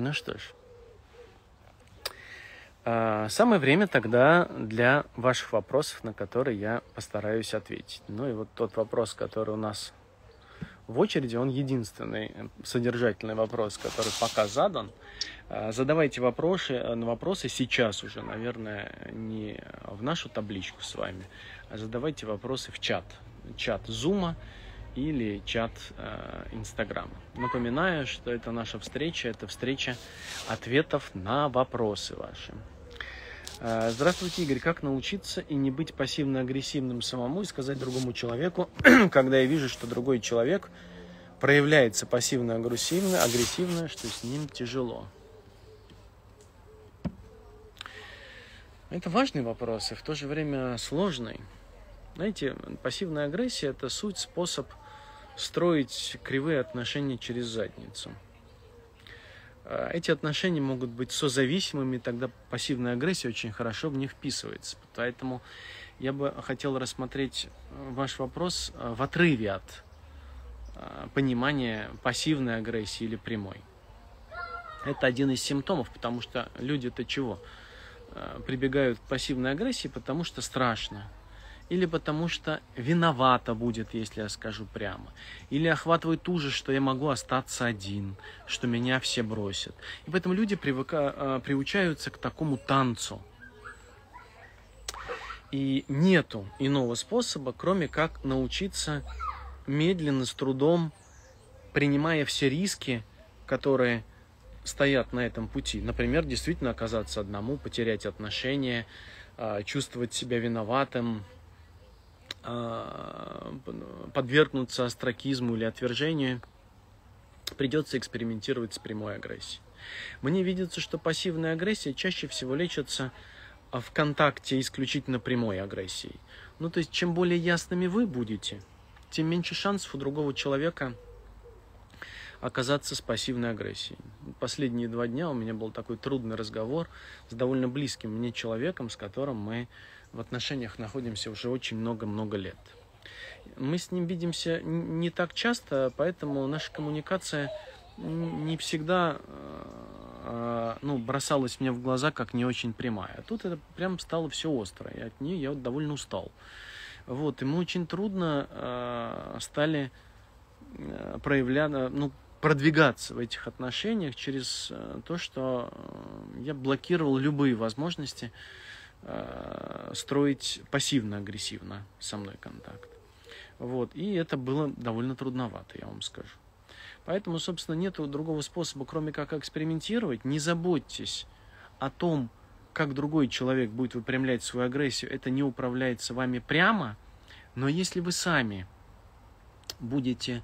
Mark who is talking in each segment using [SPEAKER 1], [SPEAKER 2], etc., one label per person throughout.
[SPEAKER 1] Ну что ж. Самое время тогда для ваших вопросов, на которые я постараюсь ответить. Ну и вот тот вопрос, который у нас в очереди, он единственный содержательный вопрос, который пока задан. Задавайте вопросы сейчас уже, наверное, не в нашу табличку с вами, а задавайте вопросы в чат. Чат Zoom или чат Инстаграма. Напоминаю, что это наша встреча, это встреча ответов на вопросы ваши. Здравствуйте, Игорь. Как научиться и не быть пассивно-агрессивным самому и сказать другому человеку, когда я вижу, что другой человек проявляется пассивно-агрессивно, что с ним тяжело? Это важный вопрос и в то же время сложный. Знаете, пассивная агрессия – это суть, способ строить кривые отношения через задницу. Эти отношения могут быть созависимыми, тогда пассивная агрессия очень хорошо в них вписывается. Поэтому я бы хотел рассмотреть ваш вопрос в отрыве от понимания пассивной агрессии или прямой. Это один из симптомов, потому что люди-то чего? Прибегают к пассивной агрессии, потому что страшно. Или потому что виновата будет, если я скажу прямо. Или охватывает ужас, что я могу остаться один, что меня все бросят. И поэтому люди приучаются к такому танцу. И нету иного способа, кроме как научиться медленно, с трудом, принимая все риски, которые стоят на этом пути. Например, действительно оказаться одному, потерять отношения, чувствовать себя виноватым, подвергнуться остракизму или отвержению, придется экспериментировать с прямой агрессией. Мне видится, что пассивная агрессия чаще всего лечится в контакте исключительно прямой агрессией. Ну, то есть, чем более ясными вы будете, тем меньше шансов у другого человека оказаться с пассивной агрессией. Последние 2 дня у меня был такой трудный разговор с довольно близким мне человеком, с которым мы в отношениях находимся уже очень много-много лет. Мы с ним видимся не так часто, поэтому наша коммуникация не всегда бросалась мне в глаза как не очень прямая. А тут это прям стало все остро, и от нее я довольно устал. Вот, и мы очень трудно стали продвигаться в этих отношениях через то, что я блокировал любые возможности строить пассивно-агрессивно со мной контакт. Вот. И это было довольно трудновато, я вам скажу. Поэтому, собственно, нет другого способа, кроме как экспериментировать. Не заботьтесь о том, как другой человек будет выпрямлять свою агрессию. Это не управляется вами прямо, но если вы сами будете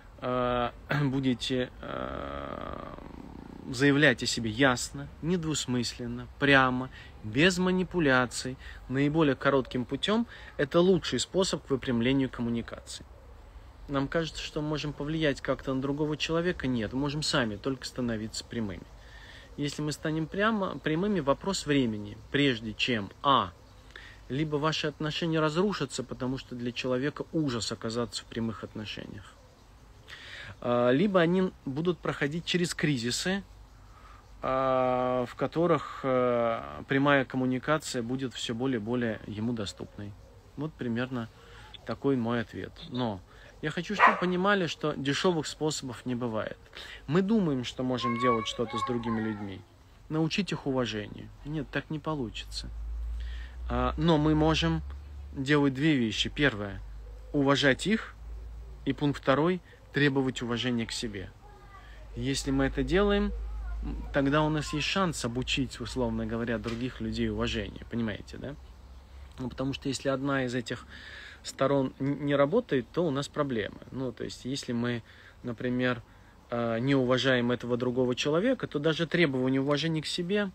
[SPEAKER 1] заявлять о себе ясно, недвусмысленно, прямо, без манипуляций, наиболее коротким путем, это лучший способ к выпрямлению коммуникации. Нам кажется, что мы можем повлиять как-то на другого человека. Нет, мы можем сами только становиться прямыми. Если мы станем прямыми, вопрос времени, прежде чем либо ваши отношения разрушатся, потому что для человека ужас оказаться в прямых отношениях, либо они будут проходить через кризисы, в которых прямая коммуникация будет все более и более ему доступной. Вот примерно такой мой ответ. Но я хочу, чтобы вы понимали, что дешевых способов не бывает. Мы думаем, что можем делать что-то с другими людьми. Научить их уважению. Нет, так не получится. Но мы можем делать 2 вещи. Первое – уважать их. И пункт 2 – требовать уважения к себе. Если мы это делаем, тогда у нас есть шанс обучить, условно говоря, других людей уважению. Понимаете, да? Потому что если одна из этих сторон не работает, то у нас проблемы. То есть, если мы, например, не уважаем этого другого человека, то даже требование уважения к себе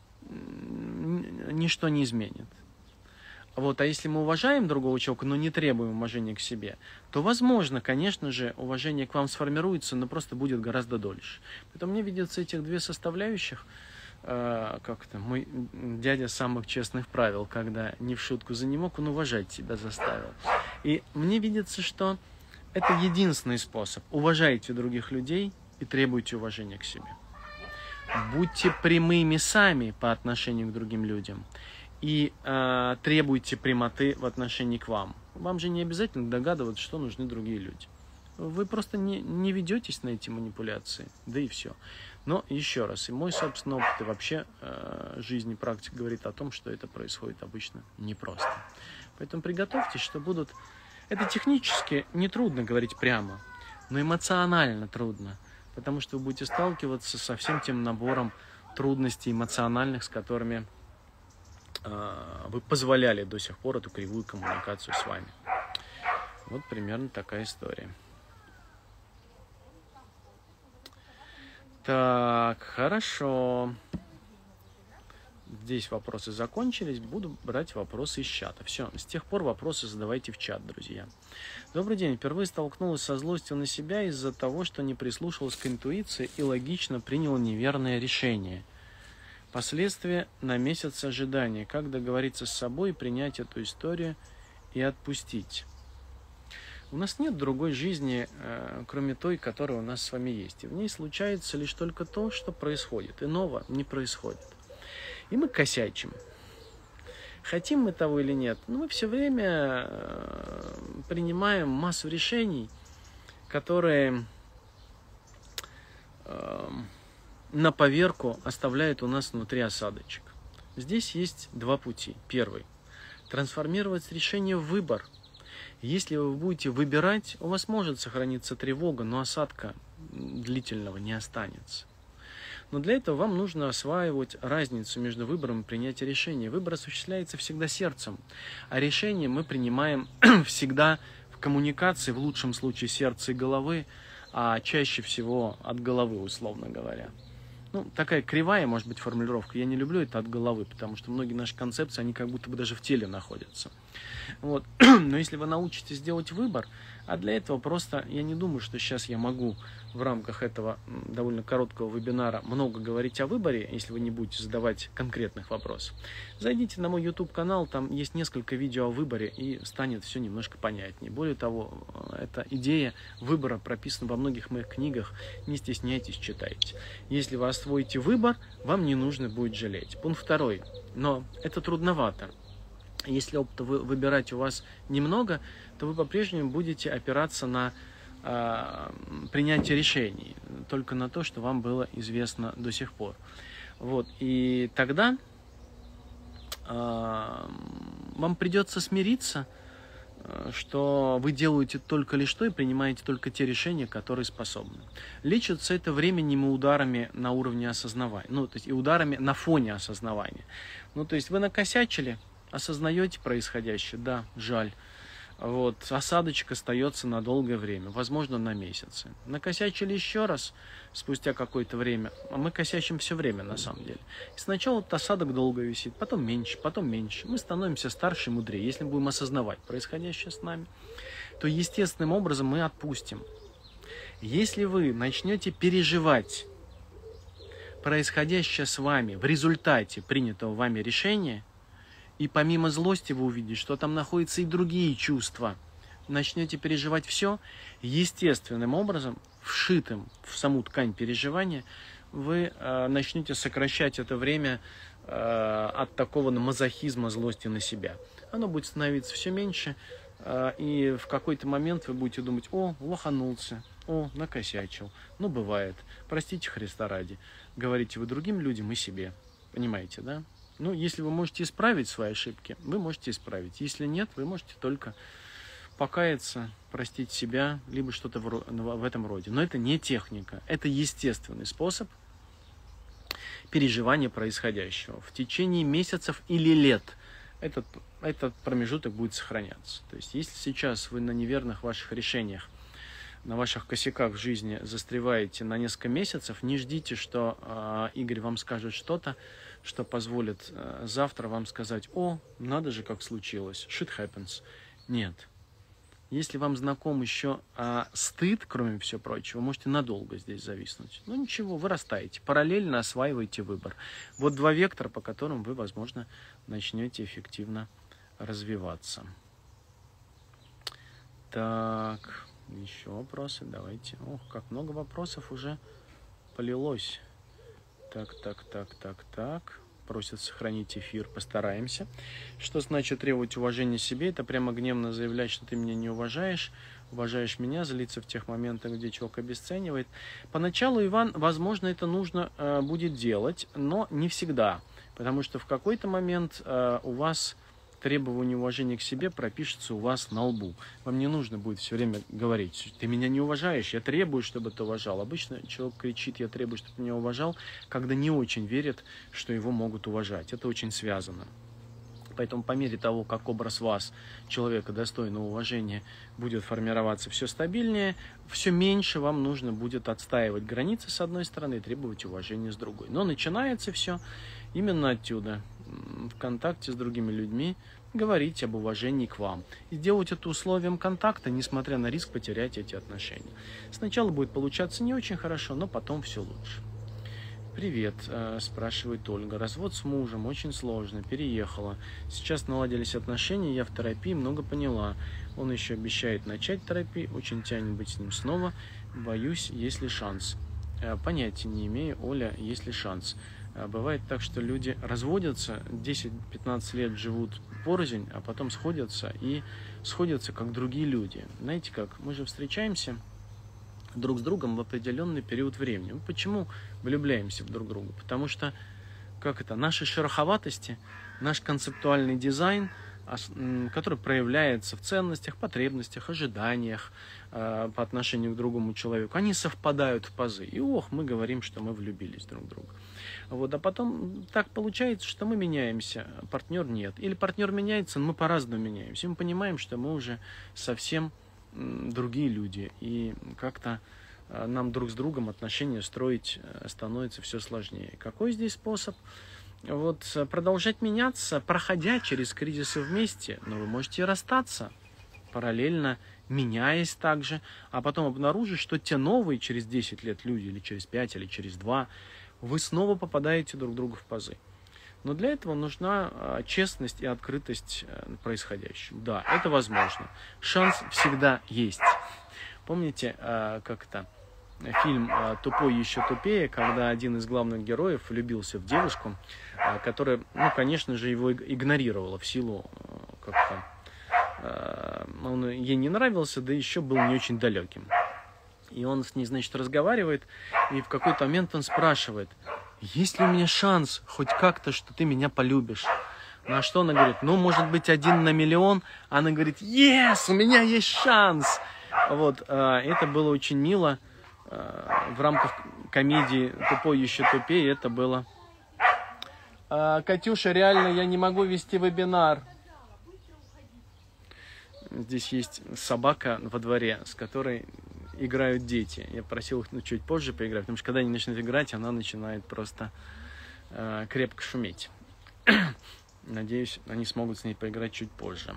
[SPEAKER 1] ничто не изменит. А если мы уважаем другого человека, но не требуем уважения к себе, то, возможно, конечно же, уважение к вам сформируется, но просто будет гораздо дольше. Поэтому мне видятся этих 2 составляющих, мой дядя самых честных правил, когда не в шутку за не мог, он уважать себя заставил. И мне видится, что это единственный способ. Уважайте других людей и требуйте уважения к себе. Будьте прямыми сами по отношению к другим людям и требуйте прямоты в отношении к вам. Вам же не обязательно догадываться, что нужны другие люди. Вы просто не ведетесь на эти манипуляции, да и все. Но еще раз, и мой собственный опыт, и вообще жизнь и практика говорит о том, что это происходит обычно непросто. Поэтому приготовьтесь, что будут... Это технически нетрудно говорить прямо, но эмоционально трудно, потому что вы будете сталкиваться со всем тем набором трудностей эмоциональных, с которыми вы позволяли до сих пор эту кривую коммуникацию с вами. Вот примерно такая история. Так, хорошо. Здесь вопросы закончились. Буду брать вопросы из чата. Все, с тех пор вопросы задавайте в чат, друзья. Добрый день. Впервые столкнулась со злостью на себя из-за того, что не прислушалась к интуиции и логично приняла неверное решение. Последствия на месяц ожидания. Как договориться с собой, принять эту историю и отпустить. У нас нет другой жизни, кроме той, которая у нас с вами есть. И в ней случается лишь только то, что происходит. Иного не происходит. И мы косячим. Хотим мы того или нет, но мы все время принимаем массу решений, которые на поверку оставляют у нас внутри осадочек. Здесь есть два пути. Первый. Трансформировать решение в выбор. Если вы будете выбирать, у вас может сохраниться тревога, но осадка длительного не останется. Но для этого вам нужно осваивать разницу между выбором и принятием решения. Выбор осуществляется всегда сердцем, а решение мы принимаем всегда в коммуникации, в лучшем случае сердца и головы, а чаще всего от головы, условно говоря. Ну, такая кривая, может быть, формулировка. Я не люблю это от головы, потому что многие наши концепции, они как будто бы даже в теле находятся. Вот. Но если вы научитесь делать выбор, а для этого просто, я не думаю, что сейчас я могу в рамках этого довольно короткого вебинара много говорить о выборе, если вы не будете задавать конкретных вопросов. Зайдите на мой YouTube-канал, там есть несколько видео о выборе, и станет все немножко понятнее. Более того, эта идея выбора прописана во многих моих книгах, не стесняйтесь, читайте. Если вы освоите выбор, вам не нужно будет жалеть. Пункт второй. Но это трудновато. Если опыта выбирать у вас немного, то вы по-прежнему будете опираться на принятие решений, только на то, что вам было известно до сих пор. Вот. И тогда вам придется смириться, что вы делаете только лишь то и принимаете только те решения, которые способны. Лечится это временем и ударами на уровне осознавания, ну, то есть и ударами на фоне осознавания. Ну, то есть вы накосячили, осознаете происходящее, да, жаль. Вот, осадочек остается на долгое время, возможно, на месяцы. Накосячили еще раз, спустя какое-то время, а мы косячим все время, на самом деле. И сначала этот осадок долго висит, потом меньше, потом меньше. Мы становимся старше и мудрее. Если мы будем осознавать происходящее с нами, то естественным образом мы отпустим. Если вы начнете переживать происходящее с вами в результате принятого вами решения, и помимо злости вы увидите, что там находятся и другие чувства. Начнете переживать все, естественным образом, вшитым в саму ткань переживания, вы начнете сокращать это время от такого мазохизма злости на себя. Оно будет становиться все меньше, и в какой-то момент вы будете думать: о, лоханулся, о, накосячил. Ну, бывает. Простите Христа ради. Говорите вы другим людям и себе. Понимаете, да? Ну, если вы можете исправить свои ошибки, вы можете исправить. Если нет, вы можете только покаяться, простить себя, либо что-то в этом роде. Но это не техника, это естественный способ переживания происходящего. В течение месяцев или лет этот промежуток будет сохраняться. То есть, если сейчас вы на неверных ваших решениях, на ваших косяках в жизни застреваете на несколько месяцев, не ждите, что Игорь вам скажет что-то, что позволит завтра вам сказать: о, надо же, как случилось, shit happens. Нет. Если вам знаком еще стыд, кроме всего прочего, вы можете надолго здесь зависнуть. Ну ничего, вы растаете, параллельно осваиваете выбор. Вот два вектора, по которым вы, возможно, начнете эффективно развиваться. Так, еще вопросы, давайте. Ох, как много вопросов уже полилось. Так. Просят сохранить эфир, постараемся. Что значит требовать уважения себе? Это прямо гневно заявлять, что ты меня не уважаешь меня, злиться в тех моментах, где человек обесценивает. Поначалу, Иван, возможно, это нужно будет делать, но не всегда. Потому что в какой-то момент у вас требование уважения к себе пропишется у вас на лбу. Вам не нужно будет все время говорить: ты меня не уважаешь, я требую, чтобы ты уважал. Обычно человек кричит: я требую, чтобы ты меня уважал, когда не очень верит, что его могут уважать. Это очень связано. Поэтому по мере того, как образ вас, человека достойного уважения, будет формироваться все стабильнее, все меньше вам нужно будет отстаивать границы с одной стороны и требовать уважения с другой. Но начинается все именно отсюда. В контакте с другими людьми говорить об уважении к вам. И делать это условием контакта, несмотря на риск потерять эти отношения. Сначала будет получаться не очень хорошо, но потом все лучше. Привет, спрашивает Ольга. Развод с мужем очень сложно, переехала. Сейчас наладились отношения, я в терапии, много поняла. Он еще обещает начать терапию, очень тянет быть с ним снова. Боюсь, есть ли шанс? Понятия не имею, Оля, есть ли шанс. Бывает так, что люди разводятся, 10-15 лет живут порознь, а потом сходятся как другие люди. Знаете как, мы же встречаемся друг с другом в определенный период времени. Почему влюбляемся в друг друга? Потому что, наши шероховатости, наш концептуальный дизайн, который проявляется в ценностях, потребностях, ожиданиях по отношению к другому человеку, они совпадают в пазы. И мы говорим, что мы влюбились друг в друга. А потом так получается, что мы меняемся, партнер нет. Или партнер меняется, но мы по-разному меняемся. И мы понимаем, что мы уже совсем другие люди, и как-то нам друг с другом отношения строить становится все сложнее. Какой здесь способ? Продолжать меняться, проходя через кризисы вместе, но вы можете и расстаться, параллельно меняясь также, а потом обнаружить, что те новые через 10 лет люди, или через 5, или через 2, вы снова попадаете друг другу в пазы. Но для этого нужна честность и открытость происходящему. Да, это возможно. Шанс всегда есть. Помните, фильм «Тупой еще тупее», когда один из главных героев влюбился в девушку, которая, конечно же, его игнорировала в силу он ей не нравился, да еще был не очень далеким. И он с ней, разговаривает, и в какой-то момент он спрашивает: есть ли у меня шанс хоть как-то, что ты меня полюбишь? На что она говорит: может быть, 1 на миллион. Она говорит: yes, у меня есть шанс. Это было очень мило. В рамках комедии «Тупой еще тупее» это было. Катюша, реально, я не могу вести вебинар. Здесь есть собака во дворе, с которой играют дети. Я просил их чуть позже поиграть, потому что когда они начнут играть, она начинает просто крепко шуметь. Надеюсь, они смогут с ней поиграть чуть позже.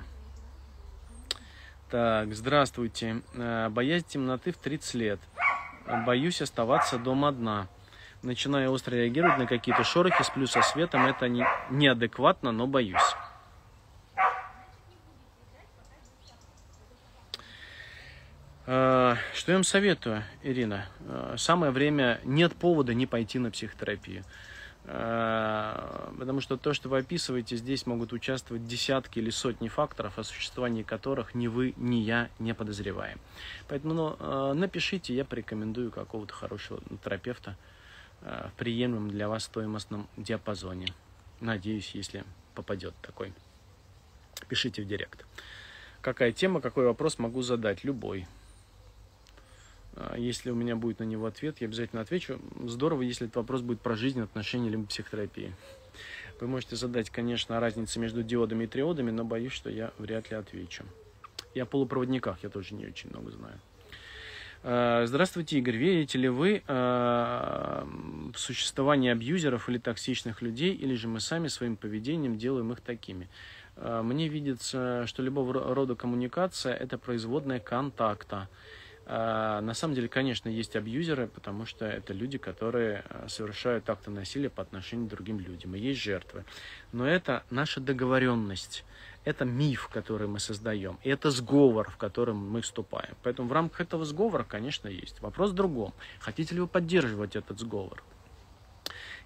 [SPEAKER 1] Так, здравствуйте. Боязнь темноты в 30 лет. Боюсь оставаться дома одна. Начинаю остро реагировать на какие-то шорохи, сплю со светом. Это неадекватно, но боюсь. Что я вам советую, Ирина? Самое время, нет повода не пойти на психотерапию. Потому что то, что вы описываете, здесь могут участвовать десятки или сотни факторов, о существовании которых ни вы, ни я не подозреваем. Поэтому напишите, я порекомендую какого-то хорошего терапевта в приемлемом для вас стоимостном диапазоне. Надеюсь, если попадет такой. Пишите в директ. Какая тема, какой вопрос могу задать? Любой. Если у меня будет на него ответ, я обязательно отвечу. Здорово, если этот вопрос будет про жизнь, отношения, либо психотерапии. Вы можете задать, конечно, о разнице между диодами и триодами, но боюсь, что я вряд ли отвечу. И о полупроводниках я тоже не очень много знаю. Здравствуйте, Игорь. Верите ли вы в существование абьюзеров или токсичных людей, или же мы сами своим поведением делаем их такими? Мне видится, что любого рода коммуникация – это производная контакта. На самом деле, конечно, есть абьюзеры, потому что это люди, которые совершают акты насилия по отношению к другим людям. И есть жертвы. Но это наша договоренность. Это миф, который мы создаем. И это сговор, в котором мы вступаем. Поэтому в рамках этого сговора, конечно, есть. Вопрос в другом. Хотите ли вы поддерживать этот сговор?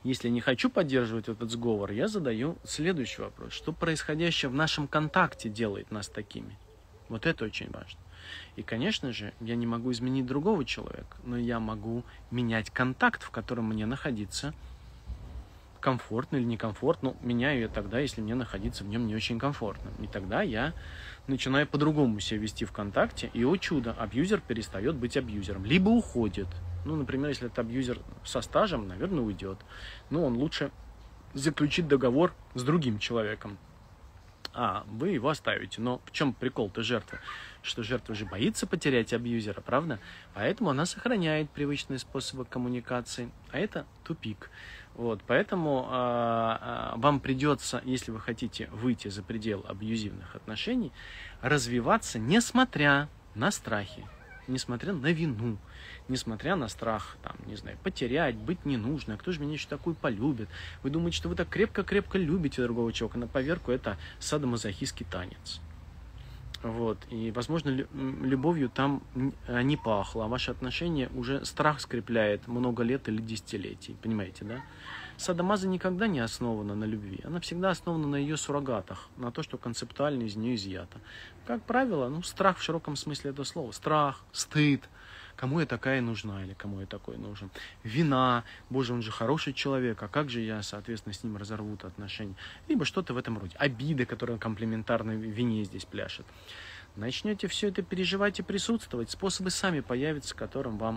[SPEAKER 1] Если не хочу поддерживать этот сговор, я задаю следующий вопрос. Что происходящее в нашем контакте делает нас такими? Вот это очень важно. И, конечно же, я не могу изменить другого человека, но я могу менять контакт, в котором мне находиться комфортно или некомфортно. Меняю я тогда, если мне находиться в нем не очень комфортно. И тогда я начинаю по-другому себя вести в контакте, и, о чудо, абьюзер перестает быть абьюзером. Либо уходит. Ну, например, если это абьюзер со стажем, наверное, уйдет. Но он лучше заключит договор с другим человеком. А вы его оставите. Но в чем прикол-то жертвы? Что жертва же боится потерять абьюзера, правда? Поэтому она сохраняет привычные способы коммуникации. А это тупик. Вот, поэтому вам придется, если вы хотите выйти за предел абьюзивных отношений, развиваться, несмотря на страхи, несмотря на вину, несмотря на страх, там, не знаю, потерять, быть ненужной, кто же меня еще такую полюбит. Вы думаете, что вы так крепко-крепко любите другого человека, на поверку это садомазохистский танец. Вот, и, возможно, любовью там не пахло, а ваши отношения уже страх скрепляет много лет или десятилетий, понимаете, да? Садомаза никогда не основана на любви, она всегда основана на ее суррогатах, на то, что концептуально из нее изъято. Как правило, страх в широком смысле этого слова, страх, стыд, кому я такая нужна или кому я такой нужен, вина, боже, он же хороший человек, а как же я, соответственно, с ним разорву отношения, либо что-то в этом роде, обиды, которые комплементарной вине здесь пляшут. Начнете все это переживать и присутствовать, способы сами появятся, которым вам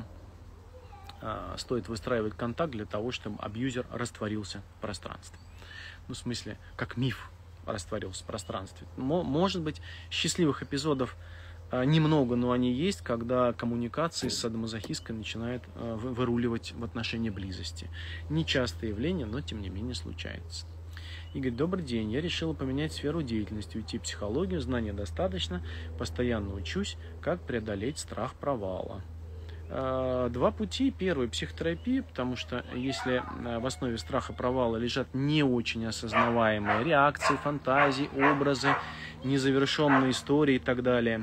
[SPEAKER 1] стоит выстраивать контакт для того, чтобы абьюзер растворился в пространстве. Ну, в смысле, как миф растворился в пространстве. Может быть, счастливых эпизодов немного, но они есть, когда коммуникации с садомазохисткой начинают выруливать в отношении близости. Нечастое явление, но тем не менее случается. Игорь, добрый день. Я решила поменять сферу деятельности, уйти в психологию, знания достаточно, постоянно учусь, как преодолеть страх провала. Два пути. Первый – психотерапия, потому что если в основе страха провала лежат не очень осознаваемые реакции, фантазии, образы, незавершенные истории и так далее,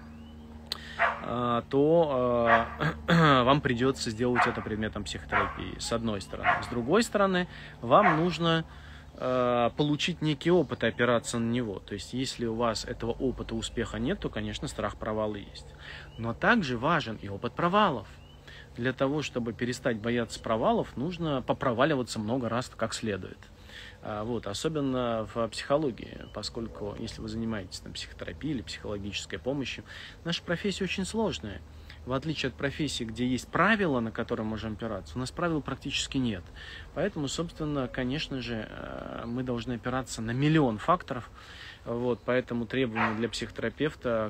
[SPEAKER 1] то вам придется сделать это предметом психотерапии, с одной стороны. С другой стороны, вам нужно получить некий опыт и опираться на него. То есть, если у вас этого опыта успеха нет, то, конечно, страх провала есть. Но также важен и опыт провалов. Для того, чтобы перестать бояться провалов, нужно попроваливаться много раз как следует. Вот, особенно в психологии, поскольку, если вы занимаетесь психотерапией или психологической помощью, наша профессия очень сложная. В отличие от профессии, где есть правила, на которые можем опираться, у нас правил практически нет. Поэтому, собственно, конечно же, мы должны опираться на миллион факторов. Вот, поэтому требования для психотерапевта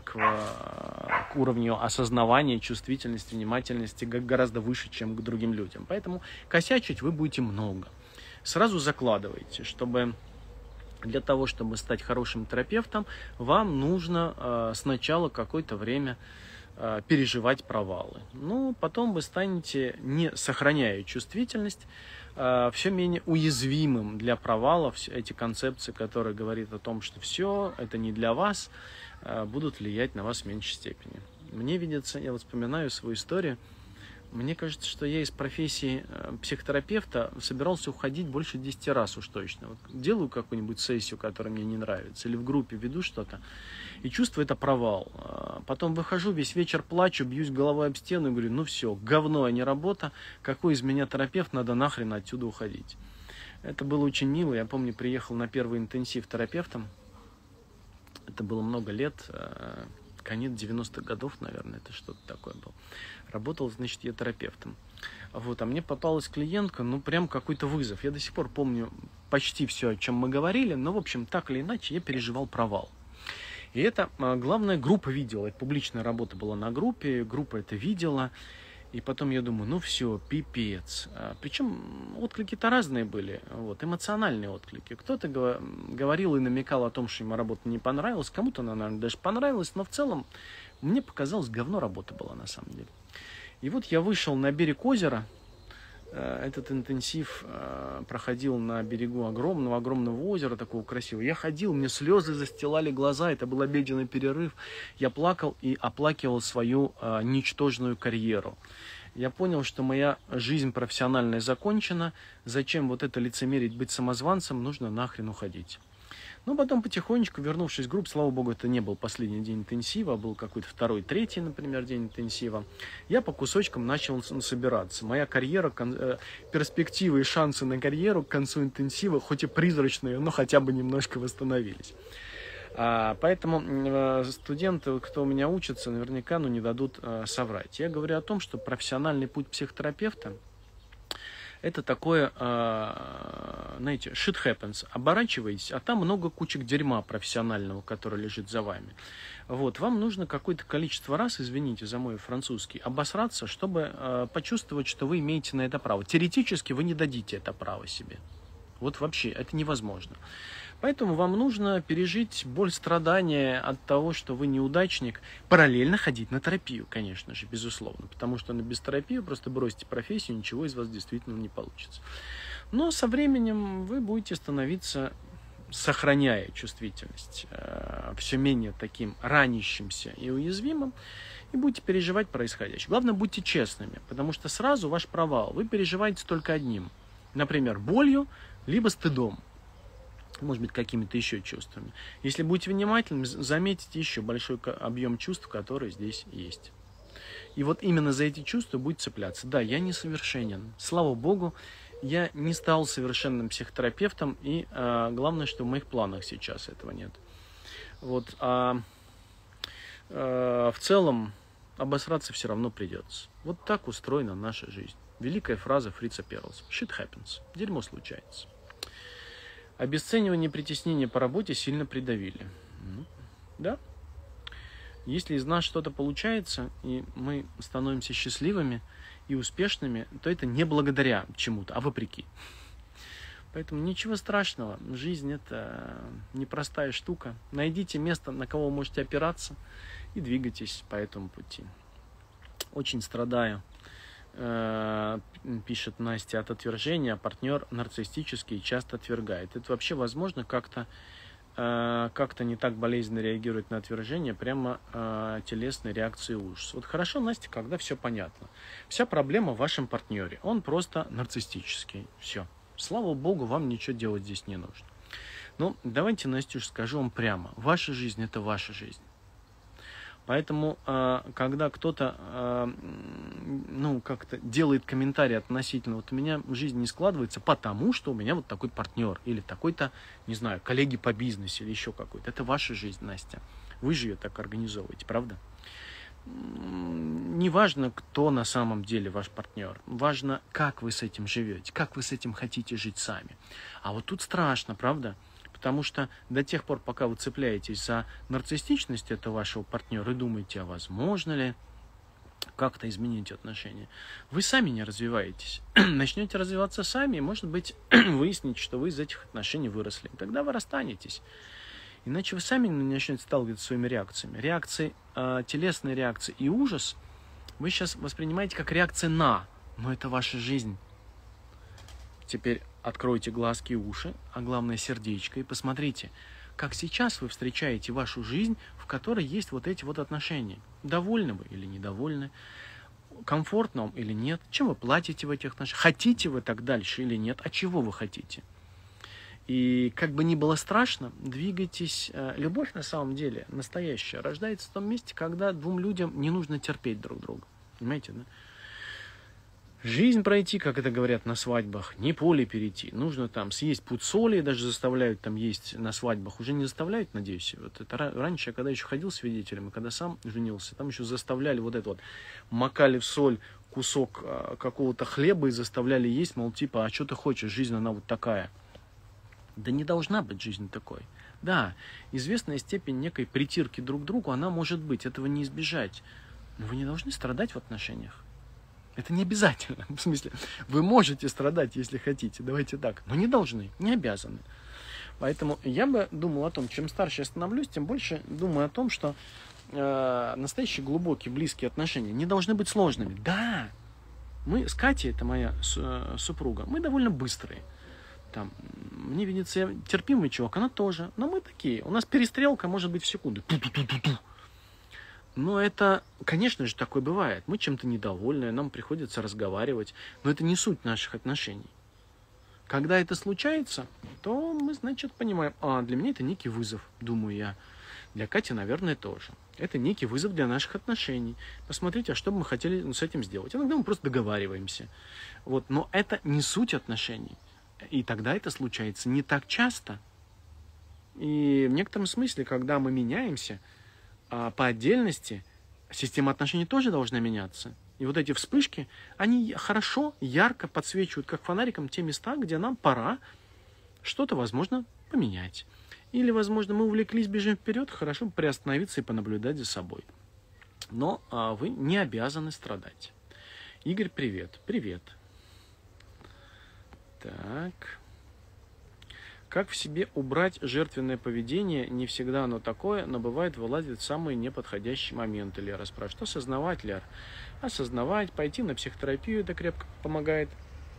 [SPEAKER 1] к уровню осознавания, чувствительности, внимательности гораздо выше, чем к другим людям. Поэтому косячить вы будете много. Сразу закладывайте, чтобы для того, чтобы стать хорошим терапевтом, вам нужно сначала какое-то время переживать провалы. Ну, потом вы станете, не сохраняя чувствительность, все менее уязвимым для провалов. Эти концепции, которые говорят о том, что все, это не для вас, будут влиять на вас в меньшей степени. Мне видится, я вот вспоминаю свою историю, мне кажется, что я из профессии психотерапевта собирался уходить больше 10 раз уж точно. Вот делаю какую-нибудь сессию, которая мне не нравится, или в группе веду что-то, и чувствую это провал. Потом выхожу, весь вечер плачу, бьюсь головой об стену и говорю, ну все, говно, а не работа, какой из меня терапевт, надо нахрен отсюда уходить. Это было очень мило, я помню, приехал на первый интенсив терапевтом, это было много лет, конец 90-х годов, наверное, это что-то такое было. Работал, значит, я терапевтом. Вот, а мне попалась клиентка, ну, прям какой-то вызов. Я до сих пор помню почти все, о чем мы говорили, но, в общем, так или иначе, я переживал провал. И это, главное, группа видела. Это публичная работа была на группе, группа это видела. И потом я думаю, ну все, пипец. Причем отклики-то разные были, вот, эмоциональные отклики. Кто-то говорил и намекал о том, что ему работа не понравилась, кому-то она, наверное, даже понравилась, но в целом мне показалось, говно работа была на самом деле. И вот я вышел на берег озера, этот интенсив проходил на берегу огромного озера, такого красивого. Я ходил, мне слезы застилали глаза, это был обеденный перерыв. Я плакал и оплакивал свою ничтожную карьеру. Я понял, что моя жизнь профессиональная закончена. Зачем вот это лицемерить, быть самозванцем, нужно нахрен уходить. Но потом потихонечку, вернувшись в группу, слава богу, это не был последний день интенсива, а был какой-то второй, третий, например, день интенсива, я по кусочкам начал собираться. Моя карьера, перспективы и шансы на карьеру к концу интенсива, хоть и призрачные, но хотя бы немножко восстановились. Поэтому студенты, кто у меня учится, наверняка не дадут соврать. Я говорю о том, что профессиональный путь психотерапевта – это такое, знаете, shit happens. Оборачиваетесь, а там много кучек дерьма профессионального, которое лежит за вами. Вот, вам нужно какое-то количество раз, извините за мой французский, обосраться, чтобы почувствовать, что вы имеете на это право. Теоретически вы не дадите это право себе. Вот вообще, это невозможно. Поэтому вам нужно пережить боль, страдания от того, что вы неудачник, параллельно ходить на терапию, конечно же, безусловно. Потому что без терапии просто бросите профессию, ничего из вас действительно не получится. Но со временем вы будете становиться, сохраняя чувствительность, все менее таким ранящимся и уязвимым, и будете переживать происходящее. Главное, будьте честными, потому что сразу ваш провал вы переживаете только одним. Например, болью, либо стыдом. Может быть, какими-то еще чувствами. Если будете внимательны, заметите еще большой объем чувств, которые здесь есть. И вот именно за эти чувства будет цепляться. Да, я несовершенен. Слава Богу, я не стал совершенным психотерапевтом, и главное, что в моих планах сейчас этого нет. Вот, в целом, обосраться все равно придется. Вот так устроена наша жизнь. Великая фраза Фрица Перлса. Shit happens. Дерьмо случается. Обесценивание и притеснение по работе сильно придавили. Да. Если из нас что-то получается, и мы становимся счастливыми и успешными, то это не благодаря чему-то, а вопреки. Поэтому ничего страшного. Жизнь – это непростая штука. Найдите место, на кого вы можете опираться, и двигайтесь по этому пути. Очень страдаю. Пишет Настя, от отвержения, а партнер нарциссический часто отвергает. Это вообще возможно как-то не так болезненно реагирует на отвержение, прямо телесной реакции ужас. Вот хорошо, Настя, когда все понятно. Вся проблема в вашем партнере. Он просто нарциссический. Все. Слава Богу, вам ничего делать здесь не нужно. Ну, давайте, Настюш, скажу вам прямо. Ваша жизнь – это ваша жизнь. Поэтому, когда кто-то, как-то делает комментарий относительно, вот у меня жизнь не складывается, потому что у меня вот такой партнер, или такой-то, не знаю, коллеги по бизнесу, или еще какой-то. Это ваша жизнь, Настя. Вы же ее так организовываете, правда? Не важно, кто на самом деле ваш партнер. Важно, как вы с этим живете, как вы с этим хотите жить сами. А вот тут страшно, правда? Потому что до тех пор, пока вы цепляетесь за нарциссичность этого вашего партнера и думаете, а возможно ли как-то изменить отношения, вы сами не развиваетесь. Начнете развиваться сами, и, может быть, выясните, что вы из этих отношений выросли. Тогда вы расстанетесь. Иначе вы сами не начнете сталкиваться с своими реакциями. Реакции, телесные реакции и ужас вы сейчас воспринимаете как реакция на, но это ваша жизнь. Теперь откройте глазки и уши, а главное сердечко, и посмотрите, как сейчас вы встречаете вашу жизнь, в которой есть вот эти вот отношения. Довольны вы или недовольны? Комфортно вам или нет? Чем вы платите в этих отношениях? Хотите вы так дальше или нет? А чего вы хотите? И как бы ни было страшно, двигайтесь. Любовь на самом деле настоящая рождается в том месте, когда двум людям не нужно терпеть друг друга. Понимаете, да? Жизнь пройти, как это говорят на свадьбах, не поле перейти. Нужно там съесть пуд соли, даже заставляют там есть на свадьбах. Уже не заставляют, надеюсь. Вот это раньше, я когда еще ходил свидетелем, и когда сам женился, там еще заставляли вот это вот, макали в соль кусок какого-то хлеба и заставляли есть, мол, типа, а что ты хочешь, жизнь она вот такая. Да не должна быть жизнь такой. Да, известная степень некой притирки друг к другу, она может быть, этого не избежать. Но вы не должны страдать в отношениях. Это не обязательно. В смысле, вы можете страдать, если хотите. Давайте так. Но не должны, не обязаны. Поэтому я бы думал о том, чем старше я становлюсь, тем больше думаю о том, что настоящие глубокие, близкие отношения не должны быть сложными. Да, мы с Катей, это моя супруга, мы довольно быстрые. Там, мне видится, я терпимый чувак, она тоже. Но мы такие. У нас перестрелка может быть в секунду. Но это, конечно же, такое бывает. Мы чем-то недовольны, нам приходится разговаривать, но это не суть наших отношений. Когда это случается, то мы, значит, понимаем, для меня это некий вызов, думаю я. Для Кати, наверное, тоже. Это некий вызов для наших отношений. Посмотрите, а что бы мы хотели с этим сделать. Иногда мы просто договариваемся. Вот. Но это не суть отношений. И тогда это случается не так часто. И в некотором смысле, когда мы меняемся, по отдельности система отношений тоже должна меняться. И вот эти вспышки, они хорошо, ярко подсвечивают, как фонариком, те места, где нам пора что-то, возможно, поменять. Или, возможно, мы увлеклись, бежим вперед, хорошо приостановиться и понаблюдать за собой. Но вы не обязаны страдать. Игорь, привет. Привет. Так. Как в себе убрать жертвенное поведение? Не всегда оно такое, но бывает вылазит в самые неподходящие моменты. Лера спрашивает. Осознавать, Лер? Осознавать, пойти на психотерапию, это крепко помогает.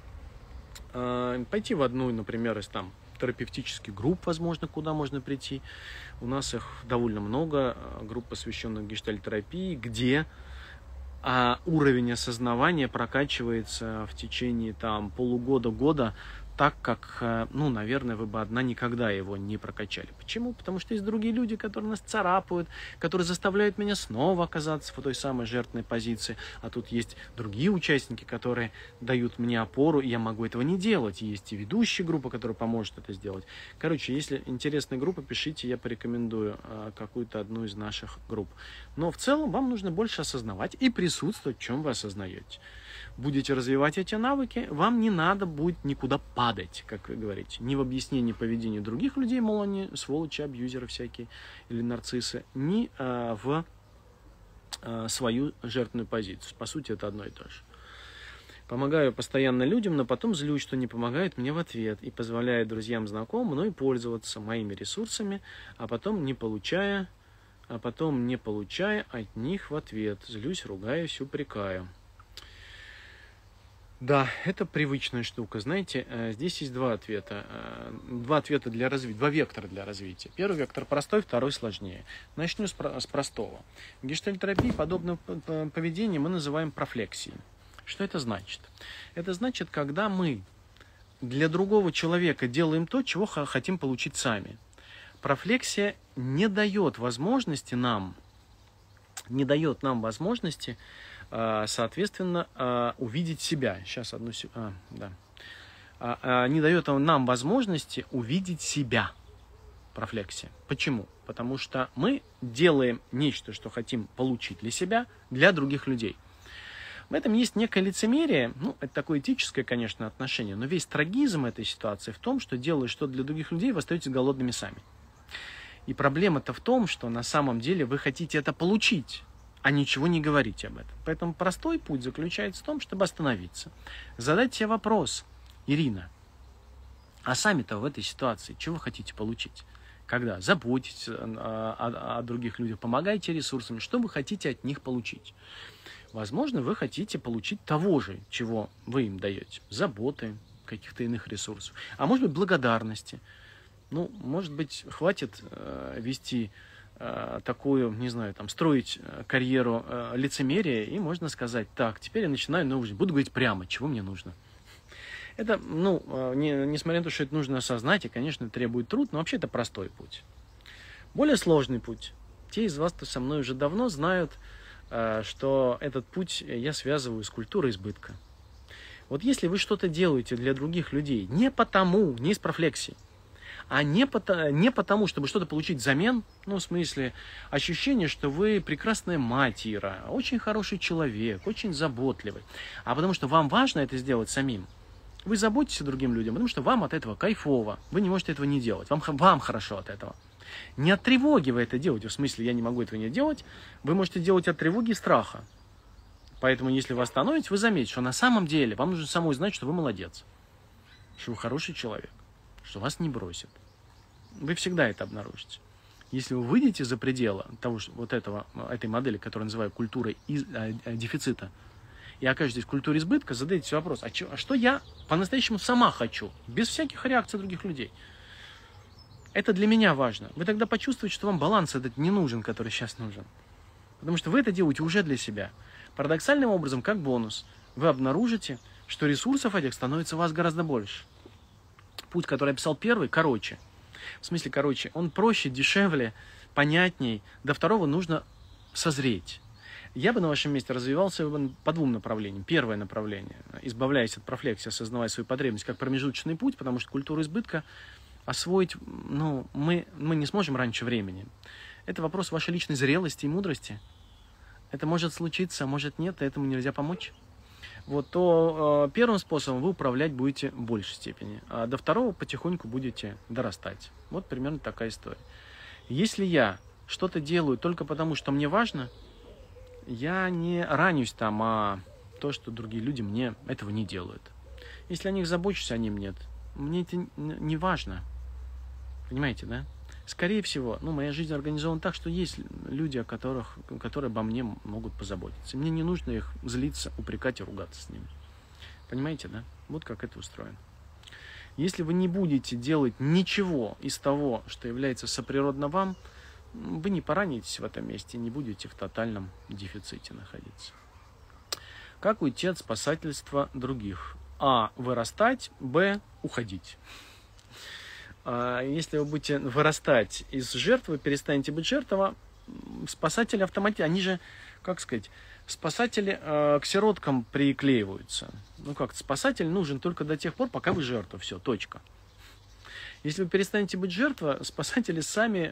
[SPEAKER 1] Пойти в одну, например, из там терапевтических групп, возможно, куда можно прийти. У нас их довольно много, групп, посвященных гештальтерапии, где уровень осознавания прокачивается в течение там полугода-года, так как, наверное, вы бы одна никогда его не прокачали. Почему? Потому что есть другие люди, которые нас царапают, которые заставляют меня снова оказаться в той самой жертвенной позиции. А тут есть другие участники, которые дают мне опору, и я могу этого не делать. И есть и ведущая группа, которая поможет это сделать. Короче, если интересная группа, пишите, я порекомендую какую-то одну из наших групп. Но в целом вам нужно больше осознавать и присутствовать, в чем вы осознаете. Будете развивать эти навыки, вам не надо будет никуда падать, как вы говорите. Ни в объяснении поведения других людей, мол, они сволочи, абьюзеры всякие или нарциссы, ни в свою жертвенную позицию. По сути, это одно и то же. Помогаю постоянно людям, но потом злюсь, что не помогают мне в ответ и позволяю друзьям, знакомым мной пользоваться моими ресурсами, а потом не получая от них в ответ. Злюсь, ругаюсь, упрекаю. Да, это привычная штука. Знаете, здесь есть два ответа для развития, два вектора для развития. Первый вектор простой, второй сложнее. Начну с простого. В гештальтерапии подобное поведение мы называем профлексией. Что это значит? Это значит, когда мы для другого человека делаем то, чего хотим получить сами. Профлексия не дает нам возможности, соответственно, увидеть себя. Сейчас, одну секунду. Не дает нам возможности увидеть себя. Профлексия. Почему? Потому что мы делаем нечто, что хотим получить для себя, для других людей. В этом есть некое лицемерие, это такое этическое, конечно, отношение, но весь трагизм этой ситуации в том, что делая что-то для других людей, вы остаетесь голодными сами. И проблема-то в том, что на самом деле вы хотите это получить, а ничего не говорите об этом. Поэтому простой путь заключается в том, чтобы остановиться. Задать себе вопрос: Ирина, а сами-то в этой ситуации чего вы хотите получить? Когда заботитесь о других людях, помогаете ресурсами, что вы хотите от них получить? Возможно, вы хотите получить того же, чего вы им даете. Заботы, каких-то иных ресурсов. А может быть, благодарности. Может быть, хватит вести такую, не знаю, строить карьеру лицемерия, и можно сказать: так, теперь я начинаю новую жизнь, буду говорить прямо, чего мне нужно. Это, несмотря на то, что это нужно осознать, и, конечно, требует труд, но вообще это простой путь. Более сложный путь. Те из вас, кто со мной уже давно, знают, что этот путь я связываю с культурой избытка. Вот если вы что-то делаете для других людей не из профлексии, а не потому, чтобы что-то получить взамен, в смысле ощущение, что вы прекрасная мать, Ира, очень хороший человек, очень заботливый, а потому что вам важно это сделать самим. Вы заботитесь о другим людям, потому что вам от этого кайфово, вы не можете этого не делать, вам хорошо от этого. Не от тревоги вы это делаете, в смысле я не могу этого не делать, вы можете делать от тревоги и страха. Поэтому если вы остановитесь, вы заметите, что на самом деле вам нужно самой знать, что вы молодец, что вы хороший человек, что вас не бросят. Вы всегда это обнаружите. Если вы выйдете за пределы того, этой модели, которую я называю культурой дефицита, и окажетесь в культуре избытка, задайте себе вопрос: а что я по-настоящему сама хочу, без всяких реакций других людей? Это для меня важно. Вы тогда почувствуете, что вам баланс этот не нужен, который сейчас нужен. Потому что вы это делаете уже для себя. Парадоксальным образом, как бонус, вы обнаружите, что ресурсов этих становится у вас гораздо больше. Путь, который я писал первый, короче. В смысле, короче, он проще, дешевле, понятней. До второго нужно созреть. Я бы на вашем месте развивался по двум направлениям. Первое направление, избавляясь от профлексии, осознавая свою потребность как промежуточный путь, потому что культуру избытка освоить, мы не сможем раньше времени. Это вопрос вашей личной зрелости и мудрости. Это может случиться, а может нет, и этому нельзя помочь. Вот, то первым способом вы управлять будете в большей степени, а до второго потихоньку будете дорастать. Вот примерно такая история. Если я что-то делаю только потому, что мне важно, я не ранюсь там, а то, что другие люди мне этого не делают. Если о них забочусь, о ним нет. Мне это не важно. Понимаете, да? Скорее всего, моя жизнь организована так, что есть люди, которые обо мне могут позаботиться. Мне не нужно их злиться, упрекать и ругаться с ними. Понимаете, да? Вот как это устроено. Если вы не будете делать ничего из того, что является соприродно вам, вы не поранитесь в этом месте, не будете в тотальном дефиците находиться. Как уйти от спасательства других? А. Вырастать. Б. Уходить. Если вы будете вырастать из жертвы, перестанете быть жертвой, спасатели автоматически, они же, спасатели к сироткам приклеиваются. Спасатель нужен только до тех пор, пока вы жертва. Все, точка. Если вы перестанете быть жертвой, спасатели сами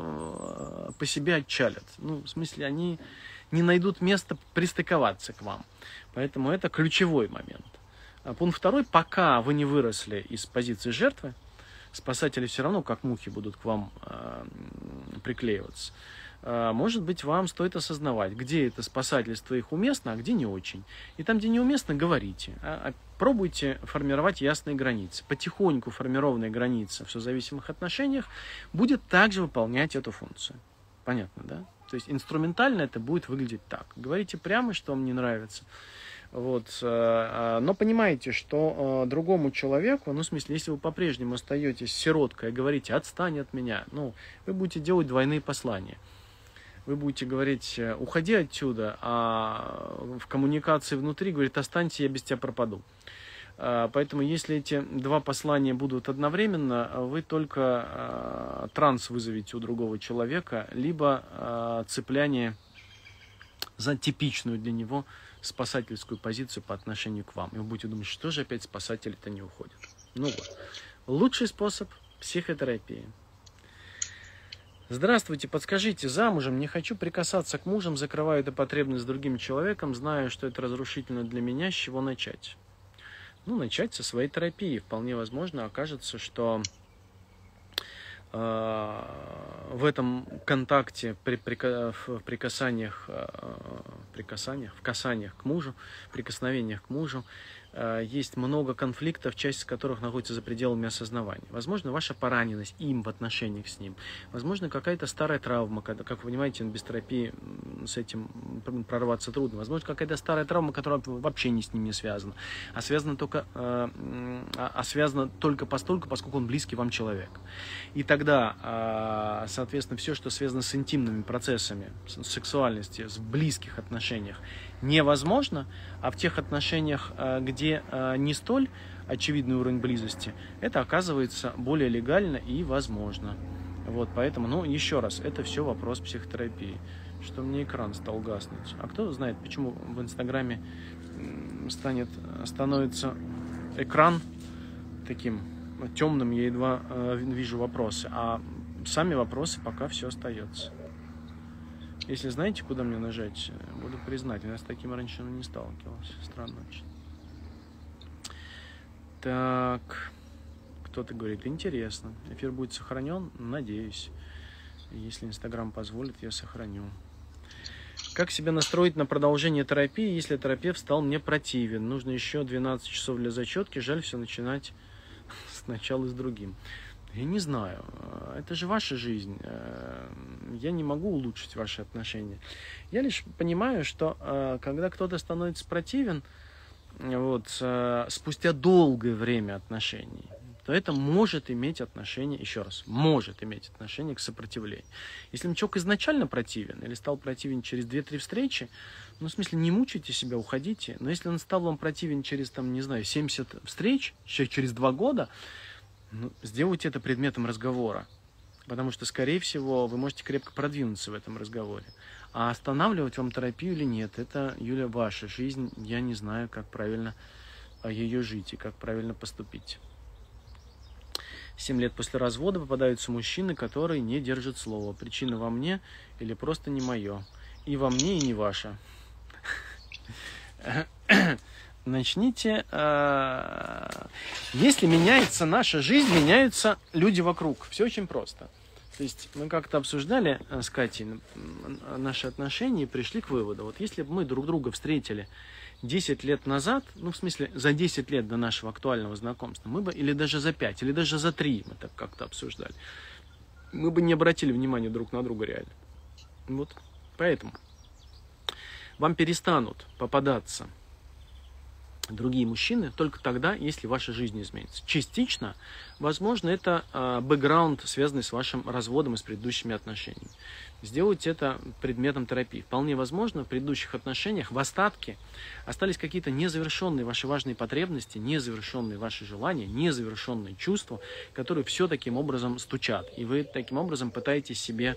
[SPEAKER 1] по себе отчалят. В смысле, они не найдут места пристыковаться к вам. Поэтому это ключевой момент. Пункт второй. Пока вы не выросли из позиции жертвы, спасатели все равно, как мухи, будут к вам приклеиваться. Может быть, вам стоит осознавать, где это спасательство их уместно, а где не очень. И там, где неуместно, говорите. Пробуйте формировать ясные границы. Потихоньку формированная граница в созависимых отношениях будет также выполнять эту функцию. Понятно, да? То есть инструментально это будет выглядеть так. Говорите прямо, что вам не нравится. Но понимаете, что другому человеку, в смысле, если вы по-прежнему остаетесь сироткой и говорите «отстань от меня», вы будете делать двойные послания. Вы будете говорить «уходи отсюда», а в коммуникации внутри говорит «останься, я без тебя пропаду». Поэтому если эти два послания будут одновременно, вы только транс вызовете у другого человека, либо цепляние за типичную для него спасательскую позицию по отношению к вам. И вы будете думать, что же опять спасатели-то не уходят. Лучший способ – психотерапия. Здравствуйте, подскажите, замужем, не хочу прикасаться к мужам, закрываю эту потребность с другим человеком, знаю, что это разрушительно для меня, с чего начать? Начать со своей терапии. Вполне возможно, окажется, что в этом контакте, в касаниях к мужу, прикосновениях к мужу, есть много конфликтов, часть из которых находится за пределами осознавания. Возможно, ваша пораненность им в отношениях с ним. Возможно, какая-то старая травма, как вы понимаете, без терапии с этим прорваться трудно. Возможно, какая-то старая травма, которая вообще с ним не связана, а связана только постольку, поскольку он близкий вам человек. И тогда, соответственно, все, что связано с интимными процессами, с сексуальностью, с близких отношениях, невозможно, а в тех отношениях, где не столь очевидный уровень близости, это оказывается более легально и возможно. Поэтому, еще раз, это все вопрос психотерапии. Что мне экран стал гаснуть. А кто знает, почему в Инстаграме становится экран таким темным, я едва вижу вопросы, а сами вопросы пока все остается. Если знаете, куда мне нажать, буду признателен. Я с таким раньше не сталкивался. Странно очень. Так, кто-то говорит, интересно. Эфир будет сохранен? Надеюсь. Если Инстаграм позволит, я сохраню. Как себя настроить на продолжение терапии, если терапевт стал мне противен? Нужно еще 12 часов для зачетки. Жаль все начинать сначала с другим. Я не знаю, это же ваша жизнь, я не могу улучшить ваши отношения. Я лишь понимаю, что когда кто-то становится противен, спустя долгое время отношений, то это может иметь отношение, еще раз, может иметь отношение к сопротивлению. Если человек изначально противен или стал противен через 2-3 встречи, ну, в смысле, не мучайте себя, уходите. Но если он стал вам противен через, там, не знаю, 70 встреч, через 2 года, ну, сделайте это предметом разговора. Потому что, скорее всего, вы можете крепко продвинуться в этом разговоре. А останавливать вам терапию или нет, это, Юля, ваша жизнь. Я не знаю, как правильно ее жить и как правильно поступить. 7 лет после развода попадаются мужчины, которые не держат слова. Причина во мне или просто не мое. И во мне, и не ваша. Начните. Если меняется наша жизнь, меняются люди вокруг. Все очень просто. То есть мы как-то обсуждали с Катей наши отношения и пришли к выводу. Вот если бы мы друг друга встретили 10 лет назад, ну, в смысле, за 10 лет до нашего актуального знакомства, мы бы, или даже за 5, или даже за 3, мы так как-то обсуждали, мы бы не обратили внимания друг на друга реально. Вот, поэтому вам перестанут попадаться другие мужчины только тогда, если ваша жизнь изменится. Частично, возможно, это бэкграунд, связанный с вашим разводом и с предыдущими отношениями. Сделайте это предметом терапии. Вполне возможно, в предыдущих отношениях в остатке остались какие-то незавершенные ваши важные потребности, незавершенные ваши желания, незавершенные чувства, которые все таким образом стучат. И вы таким образом пытаетесь себе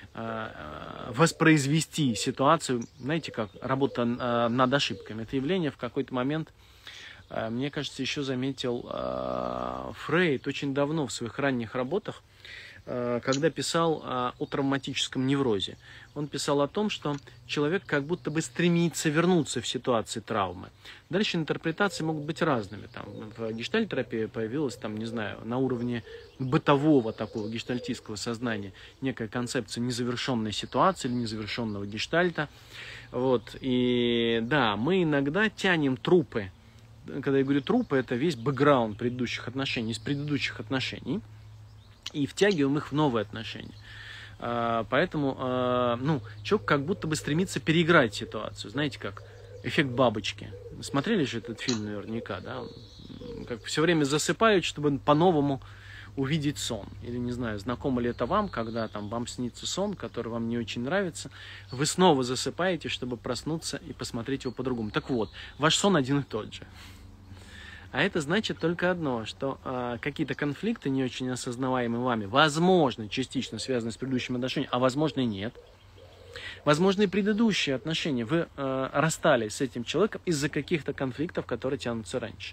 [SPEAKER 1] воспроизвести ситуацию, знаете, как работа над ошибками. Это явление в какой-то момент, мне кажется, еще заметил Фрейд очень давно в своих ранних работах, когда писал о травматическом неврозе. Он писал о том, что человек как будто бы стремится вернуться в ситуации травмы. Дальше интерпретации могут быть разными. Там, в гештальт-терапии появилась, там, не знаю, на уровне бытового такого гештальтистского сознания некая концепция незавершенной ситуации или незавершенного гештальта. Вот. И да, мы иногда тянем трупы. Когда я говорю трупы, это весь бэкграунд предыдущих отношений, из предыдущих отношений, и втягиваем их в новые отношения. Поэтому, ну, человек как будто бы стремится переиграть ситуацию. Знаете как? Эффект бабочки. Смотрели же этот фильм наверняка, да? Как все время засыпают, чтобы по-новому увидеть сон. Или, не знаю, знакомо ли это вам, когда там вам снится сон, который вам не очень нравится, вы снова засыпаете, чтобы проснуться и посмотреть его по-другому. Так вот, ваш сон один и тот же. А это значит только одно, что какие-то конфликты, не очень осознаваемые вами, возможно, частично связаны с предыдущими отношениями, а возможно и нет. Возможно, и предыдущие отношения. Вы расстались с этим человеком из-за каких-то конфликтов, которые тянутся раньше.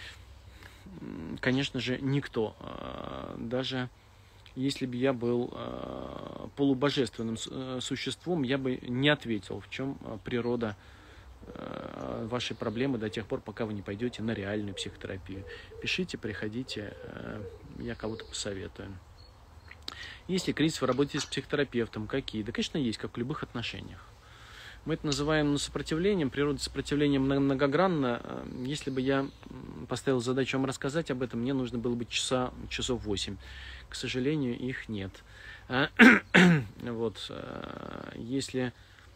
[SPEAKER 1] Конечно же, никто, даже если бы я был полубожественным существом, я бы не ответил, в чем природа ваши проблемы до тех пор, пока вы не пойдете на реальную психотерапию. Пишите, приходите, я кого-то посоветую. Если кризис, вы работаете с психотерапевтом, какие? Да, конечно, есть, как в любых отношениях. Мы это называем сопротивлением, природа сопротивления многогранна. Если бы я поставил задачу вам рассказать об этом, мне нужно было бы часов 8. К сожалению, их нет. Вот. Если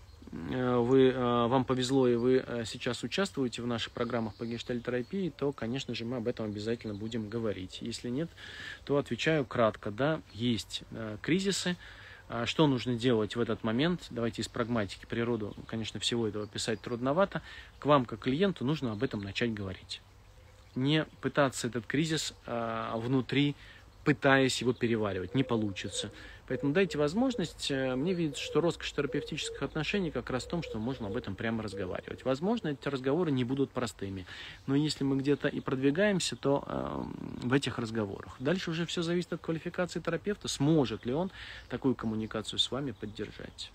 [SPEAKER 1] вам повезло и вы сейчас участвуете в наших программах по гештальт-терапии, то, конечно же, мы об этом обязательно будем говорить. Если нет, то отвечаю кратко. Да, есть кризисы. Что нужно делать в этот момент? Давайте из прагматики. Природу, конечно, всего этого писать трудновато. К вам, как клиенту, нужно об этом начать говорить. Не пытаться этот кризис внутри, пытаясь его переваривать. Не получится. Поэтому дайте возможность. Мне видится, что роскошь терапевтических отношений как раз в том, что можно об этом прямо разговаривать. Возможно, эти разговоры не будут простыми. Но если мы где-то и продвигаемся, то в этих разговорах. Дальше уже все зависит от квалификации терапевта. Сможет ли он такую коммуникацию с вами поддержать.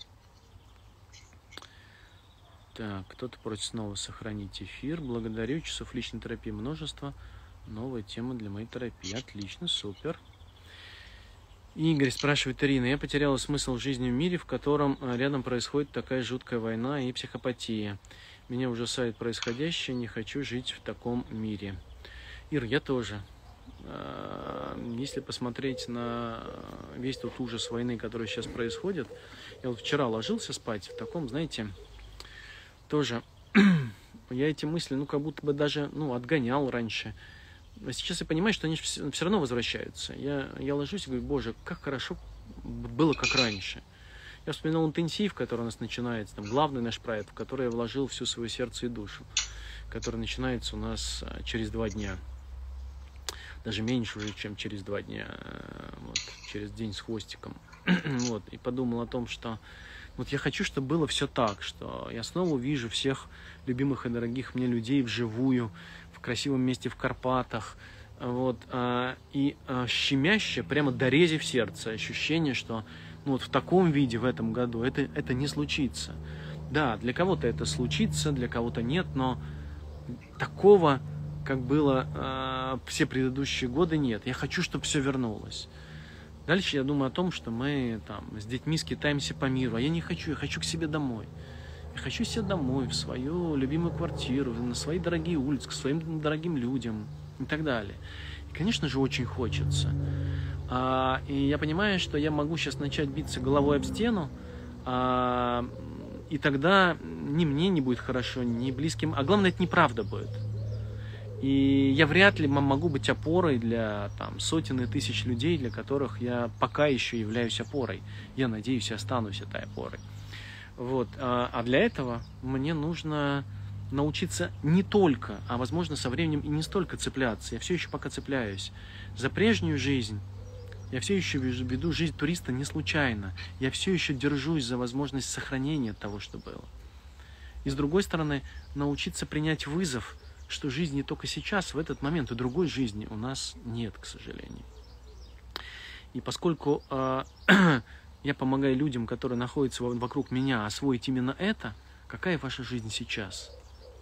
[SPEAKER 1] Так, кто-то просит снова сохранить эфир. Благодарю. Часов личной терапии множество. Новая тема для моей терапии. Отлично, супер. Игорь спрашивает: Ирина, я потеряла смысл жизни в мире, в котором рядом происходит такая жуткая война и психопатия. Меня ужасает происходящее, не хочу жить в таком мире. Ир, я тоже. Если посмотреть на весь тот ужас войны, который сейчас происходит, я вот вчера ложился спать в таком, знаете, тоже я эти мысли, как будто бы даже, отгонял раньше. А сейчас я понимаю, что они все равно возвращаются. Я ложусь и говорю: Боже, как хорошо было, как раньше. Я вспоминал интенсив, который у нас начинается, там, главный наш проект, в который я вложил всю свое сердце и душу, который начинается у нас через 2 дня. Даже меньше уже, чем через 2 дня, вот, через день с хвостиком. Вот, и подумал о том, что вот я хочу, чтобы было все так, что я снова увижу всех любимых и дорогих мне людей вживую, в красивом месте в Карпатах, вот, и щемяще, прямо дорези в сердце ощущение, что ну, вот в таком виде в этом году это не случится. Да, для кого-то это случится, для кого-то нет, но такого, как было все предыдущие годы, нет. Я хочу, чтобы все вернулось. Дальше я думаю о том, что мы там с детьми скитаемся по миру, а я не хочу, я хочу к себе домой. Я хочу себе домой, в свою любимую квартиру, на свои дорогие улицы, к своим дорогим людям и так далее. И, конечно же, очень хочется. И я понимаю, что я могу сейчас начать биться головой об стену, и тогда ни мне не будет хорошо, ни близким, а главное, это неправда будет. И я вряд ли могу быть опорой для там, сотен и тысяч людей, для которых я пока еще являюсь опорой. Я надеюсь, я останусь этой опорой. Вот. А для этого мне нужно научиться не только, а возможно со временем и не столько цепляться. Я все еще пока цепляюсь за прежнюю жизнь. Я все еще веду жизнь туриста не случайно. Я все еще держусь за возможность сохранения того, что было. И с другой стороны, научиться принять вызов, что жизнь не только сейчас, в этот момент, и другой жизни у нас нет, к сожалению. И поскольку я помогаю людям, которые находятся вокруг меня, освоить именно это, какая ваша жизнь сейчас?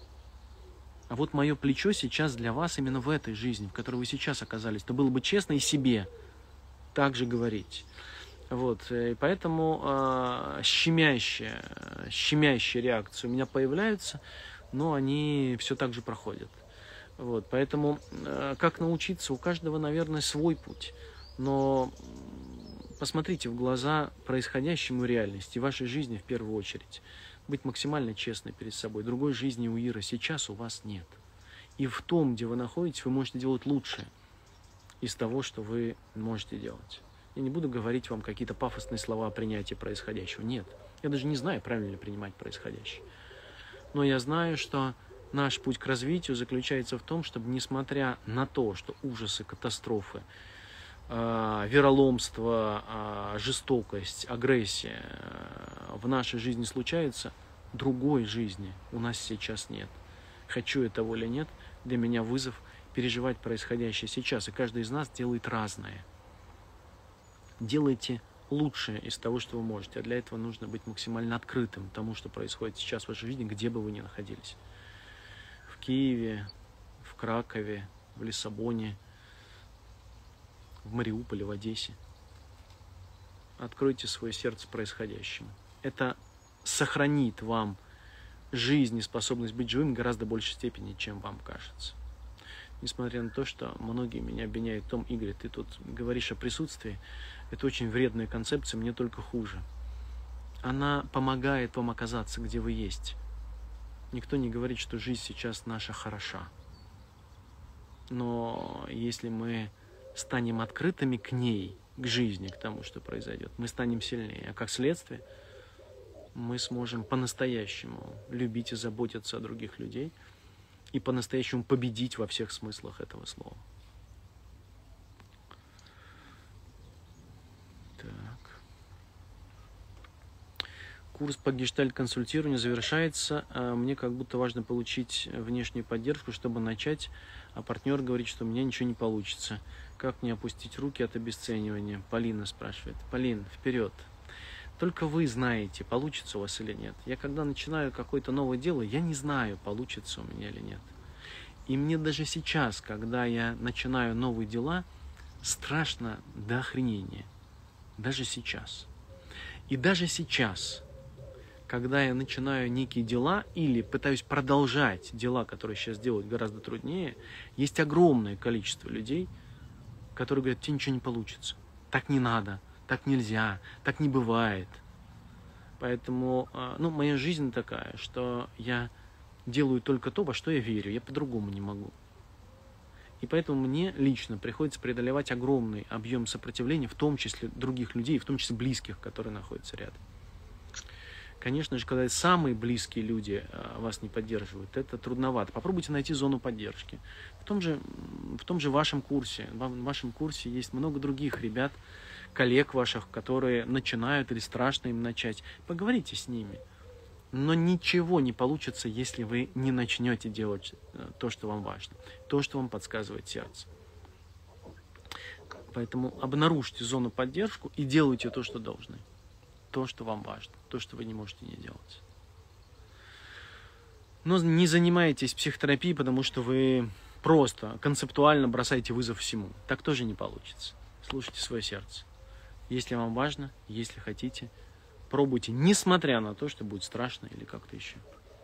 [SPEAKER 1] А вот мое плечо сейчас для вас именно в этой жизни, в которой вы сейчас оказались, то было бы честно и себе так же говорить. Вот, и поэтому щемящие реакции у меня появляются, но они все так же проходят. Вот, поэтому как научиться? У каждого, наверное, свой путь. Но посмотрите в глаза происходящему реальности, вашей жизни в первую очередь. Быть максимально честной перед собой. Другой жизни у Иры сейчас у вас нет. И в том, где вы находитесь, вы можете делать лучшее из того, что вы можете делать. Я не буду говорить вам какие-то пафосные слова о принятии происходящего. Нет. Я даже не знаю, правильно ли принимать происходящее. Но я знаю, что наш путь к развитию заключается в том, чтобы, несмотря на то, что ужасы, катастрофы, вероломство, жестокость, агрессия в нашей жизни случаются, другой жизни у нас сейчас нет. Хочу я того или нет, для меня вызов переживать происходящее сейчас. И каждый из нас делает разное. Делайте лучшее из того, что вы можете. А для этого нужно быть максимально открытым тому, что происходит сейчас в вашей жизни, где бы вы ни находились. В Киеве, в Кракове, в Лиссабоне, в Мариуполе, в Одессе. Откройте свое сердце происходящему. Это сохранит вам жизнь и способность быть живым в гораздо большей степени, чем вам кажется. Несмотря на то, что многие меня обвиняют в том: Игорь, ты тут говоришь о присутствии, это очень вредная концепция, мне только хуже. Она помогает вам оказаться, где вы есть. Никто не говорит, что жизнь сейчас наша хороша. Но если мы станем открытыми к ней, к жизни, к тому, что произойдет, мы станем сильнее. А как следствие, мы сможем по-настоящему любить и заботиться о других людей и по-настоящему победить во всех смыслах этого слова. Так. Курс по гештальт-консультированию завершается. Мне как будто важно получить внешнюю поддержку, чтобы начать, а партнер говорит, что у меня ничего не получится. Как не опустить руки от обесценивания? Полина спрашивает. Полин, вперед. Только вы знаете, получится у вас или нет. Я когда начинаю какое-то новое дело, я не знаю, получится у меня или нет. И мне даже сейчас, когда я начинаю новые дела, страшно до охренения. Даже сейчас. И даже сейчас, когда я начинаю некие дела или пытаюсь продолжать дела, которые сейчас делать гораздо труднее, есть огромное количество людей, которые говорят: тебе ничего не получится. Так не надо, так нельзя, так не бывает. Поэтому, моя жизнь такая, что я делаю только то, во что я верю. Я по-другому не могу. И поэтому мне лично приходится преодолевать огромный объем сопротивления, в том числе других людей, в том числе близких, которые находятся рядом. Конечно же, когда самые близкие люди вас не поддерживают, это трудновато. Попробуйте найти зону поддержки. В том же вашем курсе, в вашем курсе есть много других ребят, коллег ваших, которые начинают или страшно им начать. Поговорите с ними. Но ничего не получится, если вы не начнете делать то, что вам важно, то, что вам подсказывает сердце. Поэтому обнаружьте зону поддержки и делайте то, что должны. То, что вам важно, то, что вы не можете не делать. Но не занимайтесь психотерапией, потому что вы просто концептуально бросаете вызов всему. Так тоже не получится. Слушайте свое сердце. Если вам важно, если хотите, пробуйте, несмотря на то, что будет страшно или как-то еще.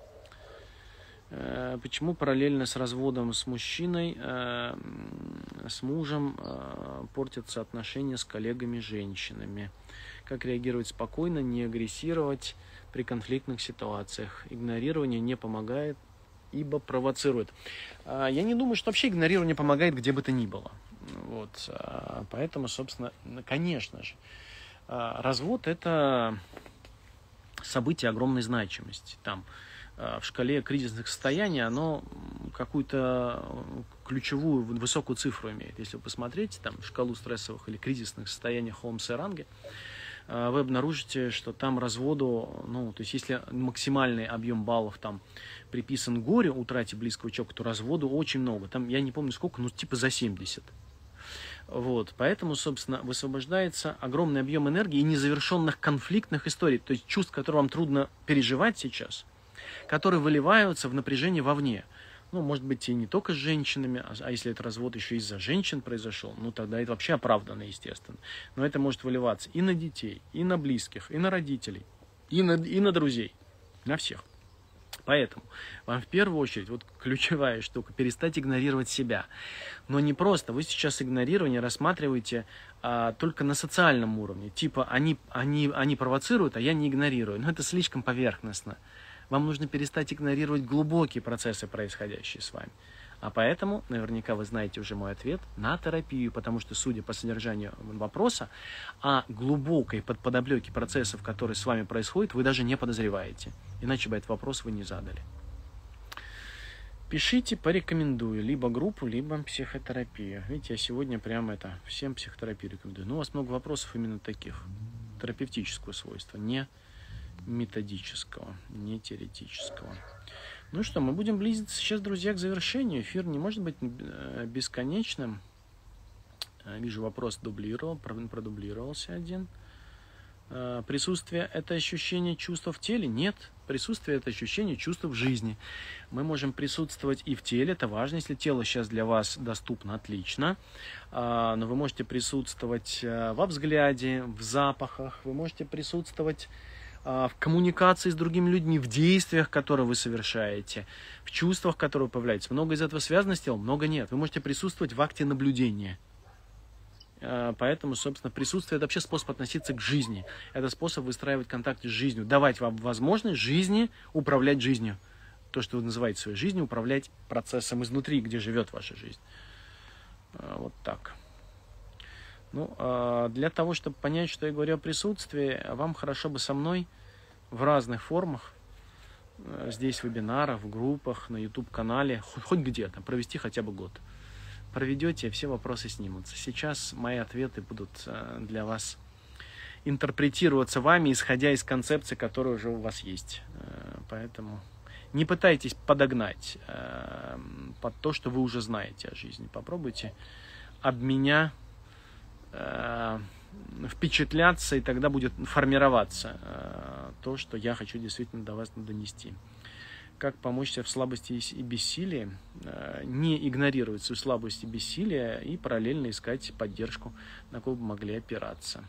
[SPEAKER 1] Почему параллельно с разводом с мужчиной, с мужем портятся отношения с коллегами-женщинами? Как реагировать спокойно, не агрессировать при конфликтных ситуациях? Игнорирование не помогает, ибо провоцирует. Я не думаю, что вообще игнорирование помогает где бы то ни было. Вот. Поэтому, собственно, конечно же, развод – это событие огромной значимости. Там в шкале кризисных состояний оно какую-то ключевую высокую цифру имеет. Если вы посмотрите там шкалу стрессовых или кризисных состояний Холмса-Ранге, вы обнаружите, что там разводу, то есть если максимальный объем баллов там приписан горю, утрате близкого человека, то разводу очень много. Там, я не помню сколько, типа за 70. Вот, поэтому, собственно, высвобождается огромный объем энергии и незавершенных конфликтных историй, то есть чувств, которые вам трудно переживать сейчас, которые выливаются в напряжение вовне. Может быть, и не только с женщинами, а если это развод еще из-за женщин произошел, тогда это вообще оправданно, естественно. Но это может выливаться и на детей, и на близких, и на родителей, и на друзей, на всех. Поэтому вам в первую очередь, ключевая штука, перестать игнорировать себя. Но не просто, вы сейчас игнорирование рассматриваете только на социальном уровне. Типа они провоцируют, а я не игнорирую. Но это слишком поверхностно. Вам нужно перестать игнорировать глубокие процессы, происходящие с вами. А поэтому, наверняка вы знаете уже мой ответ, на терапию, потому что, судя по содержанию вопроса, о глубокой подоплеке процессов, которые с вами происходят, вы даже не подозреваете. Иначе бы этот вопрос вы не задали. Пишите, порекомендую либо группу, либо психотерапию. Видите, я сегодня прямо всем психотерапию рекомендую. Но у вас много вопросов именно таких, терапевтического свойства, не методического, не теоретического. Ну что, мы будем близиться сейчас, друзья, к завершению. Эфир не может быть бесконечным. Вижу, вопрос продублировался один. Присутствие – это ощущение чувства в теле? Нет. Присутствие – это ощущение чувства в жизни. Мы можем присутствовать и в теле, это важно. Если тело сейчас для вас доступно, отлично. Но вы можете присутствовать во взгляде, в запахах, вы можете присутствовать в коммуникации с другими людьми, в действиях, которые вы совершаете, в чувствах, которые появляются. Много из этого связано с телом, много нет. Вы можете присутствовать в акте наблюдения. Поэтому, собственно, присутствие – это вообще способ относиться к жизни. Это способ выстраивать контакты с жизнью, давать вам возможность жизни управлять жизнью. То, что вы называете своей жизнью, управлять процессом изнутри, где живет ваша жизнь. Вот так. Для того, чтобы понять, что я говорю о присутствии, вам хорошо бы со мной в разных формах, здесь в вебинарах, в группах, на YouTube-канале, хоть где-то, провести хотя бы год. Проведете, все вопросы снимутся. Сейчас мои ответы будут для вас интерпретироваться вами, исходя из концепции, которая уже у вас есть. Поэтому не пытайтесь подогнать под то, что вы уже знаете о жизни. Попробуйте об меня впечатляться, и тогда будет формироваться то, что я хочу действительно до вас донести. Как помочь себе в слабости и бессилии, не игнорировать свою слабость и бессилие и параллельно искать поддержку, на кого бы могли опираться.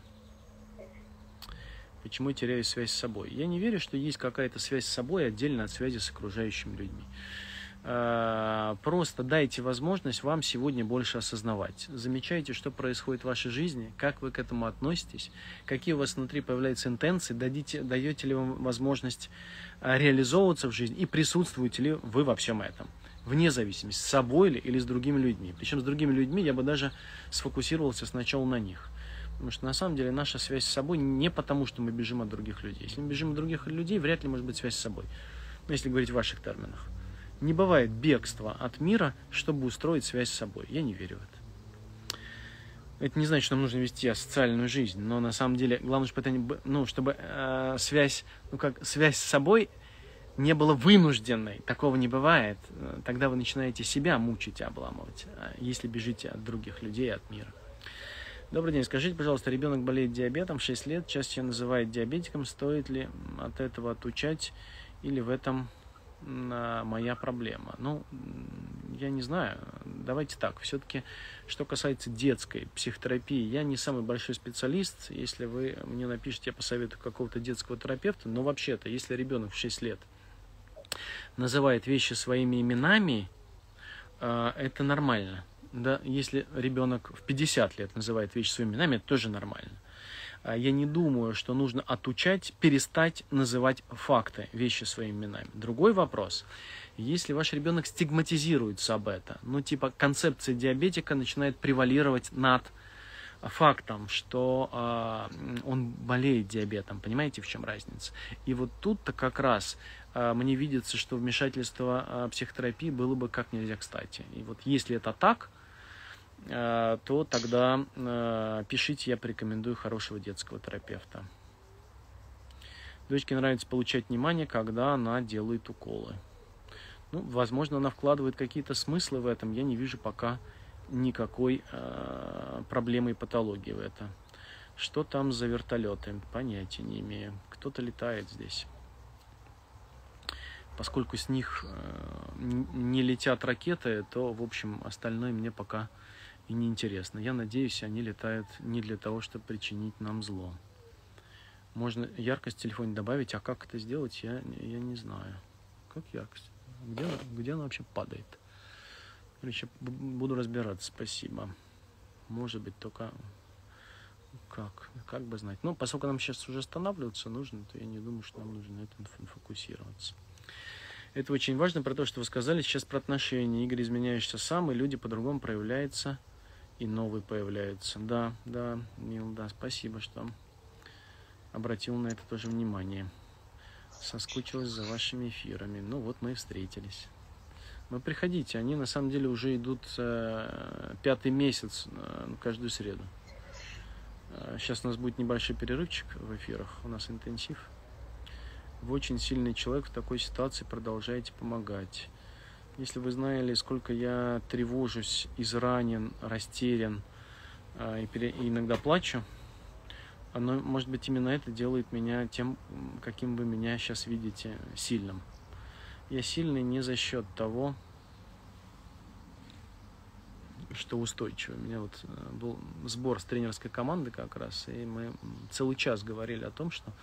[SPEAKER 1] Почему я теряю связь с собой? Я не верю, что есть какая-то связь с собой отдельно от связи с окружающими людьми. Просто дайте возможность вам сегодня больше осознавать. Замечайте, что происходит в вашей жизни, как вы к этому относитесь, какие у вас внутри появляются интенции, даете ли вам возможность реализовываться в жизни и присутствуете ли вы во всем этом. вне зависимости, с собой ли или с другими людьми. Причем с другими людьми я бы даже сфокусировался сначала на них. Потому что на самом деле наша связь с собой не потому, что мы бежим от других людей. Если мы бежим от других людей, вряд ли может быть связь с собой. Ну, если говорить в ваших терминах. Не бывает бегства от мира, чтобы устроить связь с собой. Я не верю в это. Это не значит, что нам нужно вести асоциальную жизнь, но на самом деле главное, чтобы связь с собой не была вынужденной. Такого не бывает. Тогда вы начинаете себя мучить и обламывать, если бежите от других людей, от мира. Добрый день. Скажите, пожалуйста, ребенок болеет диабетом, 6 лет, часто себя называют диабетиком. Стоит ли от этого отучать или в этом моя проблема? Ну, я не знаю. Давайте так. Все-таки, что касается детской психотерапии, я не самый большой специалист. Если вы мне напишите, я посоветую какого-то детского терапевта. Но вообще-то, если ребенок в 6 лет называет вещи своими именами, это нормально. Да, если ребенок в 50 лет называет вещи своими именами, это тоже нормально. Я не думаю, что нужно отучать, перестать называть факты, вещи своими именами. Другой вопрос. Если ваш ребенок стигматизируется об этом, концепция диабетика начинает превалировать над фактом, что он болеет диабетом. Понимаете, в чем разница? И вот тут-то как раз мне видится, что вмешательство психотерапии было бы как нельзя кстати. И вот если это так, то тогда пишите, я порекомендую хорошего детского терапевта. Дочке нравится получать внимание, когда она делает уколы. Ну, возможно, она вкладывает какие-то смыслы в этом. Я не вижу пока никакой проблемы и патологии в этом. Что там за вертолеты? Понятия не имею. Кто-то летает здесь. Поскольку с них не летят ракеты, то, в общем, остальное мне пока и неинтересно. Я надеюсь, они летают не для того, чтобы причинить нам зло. Можно яркость в телефоне добавить, а как это сделать, я не знаю. Как яркость? Где она вообще падает? Еще буду разбираться, спасибо. Может быть, только как бы знать. Ну, поскольку нам сейчас уже останавливаться нужно, то я не думаю, что нам нужно на этом фокусироваться. Это очень важно, про то, что вы сказали сейчас про отношения. Игорь, изменяешься сам, и люди по-другому проявляются, и новые появляются. Да, Мил, да, спасибо, что обратил на это тоже внимание. Соскучилась за вашими эфирами. Ну вот мы и встретились. Вы приходите, они на самом деле уже идут 5-й месяц каждую среду. Сейчас у нас будет небольшой перерывчик в эфирах, у нас интенсив. Вы очень сильный человек, в такой ситуации продолжаете помогать. Если вы знали, сколько я тревожусь, изранен, растерян и иногда плачу, может быть, именно это делает меня тем, каким вы меня сейчас видите, сильным. Я сильный не за счет того, что устойчивый. У меня вот был сбор с тренерской команды как раз, и мы целый час говорили о том, что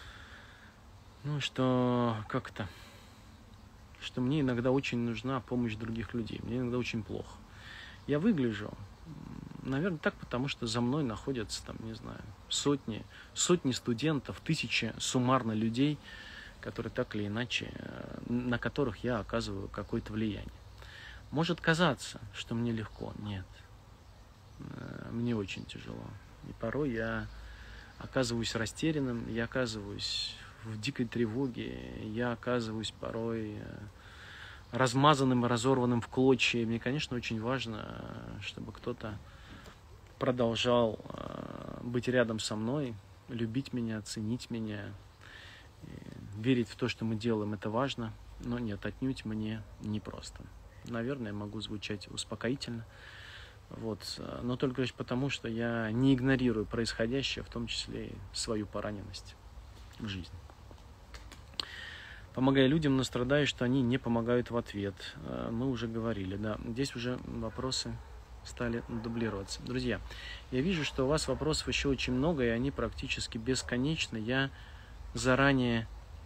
[SPEAKER 1] что мне иногда очень нужна помощь других людей. Мне иногда очень плохо. Я выгляжу, наверное, так, потому что за мной находятся, сотни студентов, тысячи суммарно людей, которые так или иначе, на которых я оказываю какое-то влияние. Может казаться, что мне легко. Нет. Мне очень тяжело. И порой я оказываюсь растерянным, я оказываюсь в дикой тревоге, я оказываюсь порой размазанным и разорванным в клочья. И мне, конечно, очень важно, чтобы кто-то продолжал быть рядом со мной, любить меня, ценить меня, верить в то, что мы делаем, это важно, но нет, отнюдь мне непросто. Наверное, могу звучать успокоительно, но только лишь потому, что я не игнорирую происходящее, в том числе и свою пораненность в жизни. Помогая людям, но страдаю, что они не помогают в ответ. Мы уже говорили, да. Здесь уже вопросы стали дублироваться. Друзья, я вижу, что у вас вопросов еще очень много, и они практически бесконечны. Я заранее...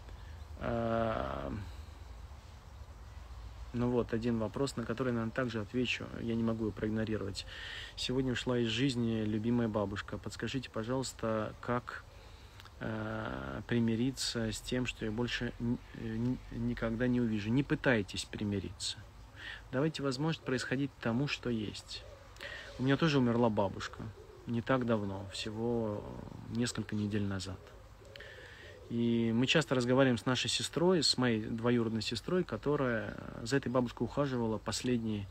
[SPEAKER 1] один вопрос, на который, наверное, также отвечу. Я не могу его проигнорировать. Сегодня ушла из жизни любимая бабушка. Подскажите, пожалуйста, как примириться с тем, что я больше никогда не увижу. Не пытайтесь примириться. Давайте возможность происходить тому, что есть. У меня тоже умерла бабушка. Не так давно, всего несколько недель назад. И мы часто разговариваем с нашей сестрой, с моей двоюродной сестрой, которая за этой бабушкой ухаживала последние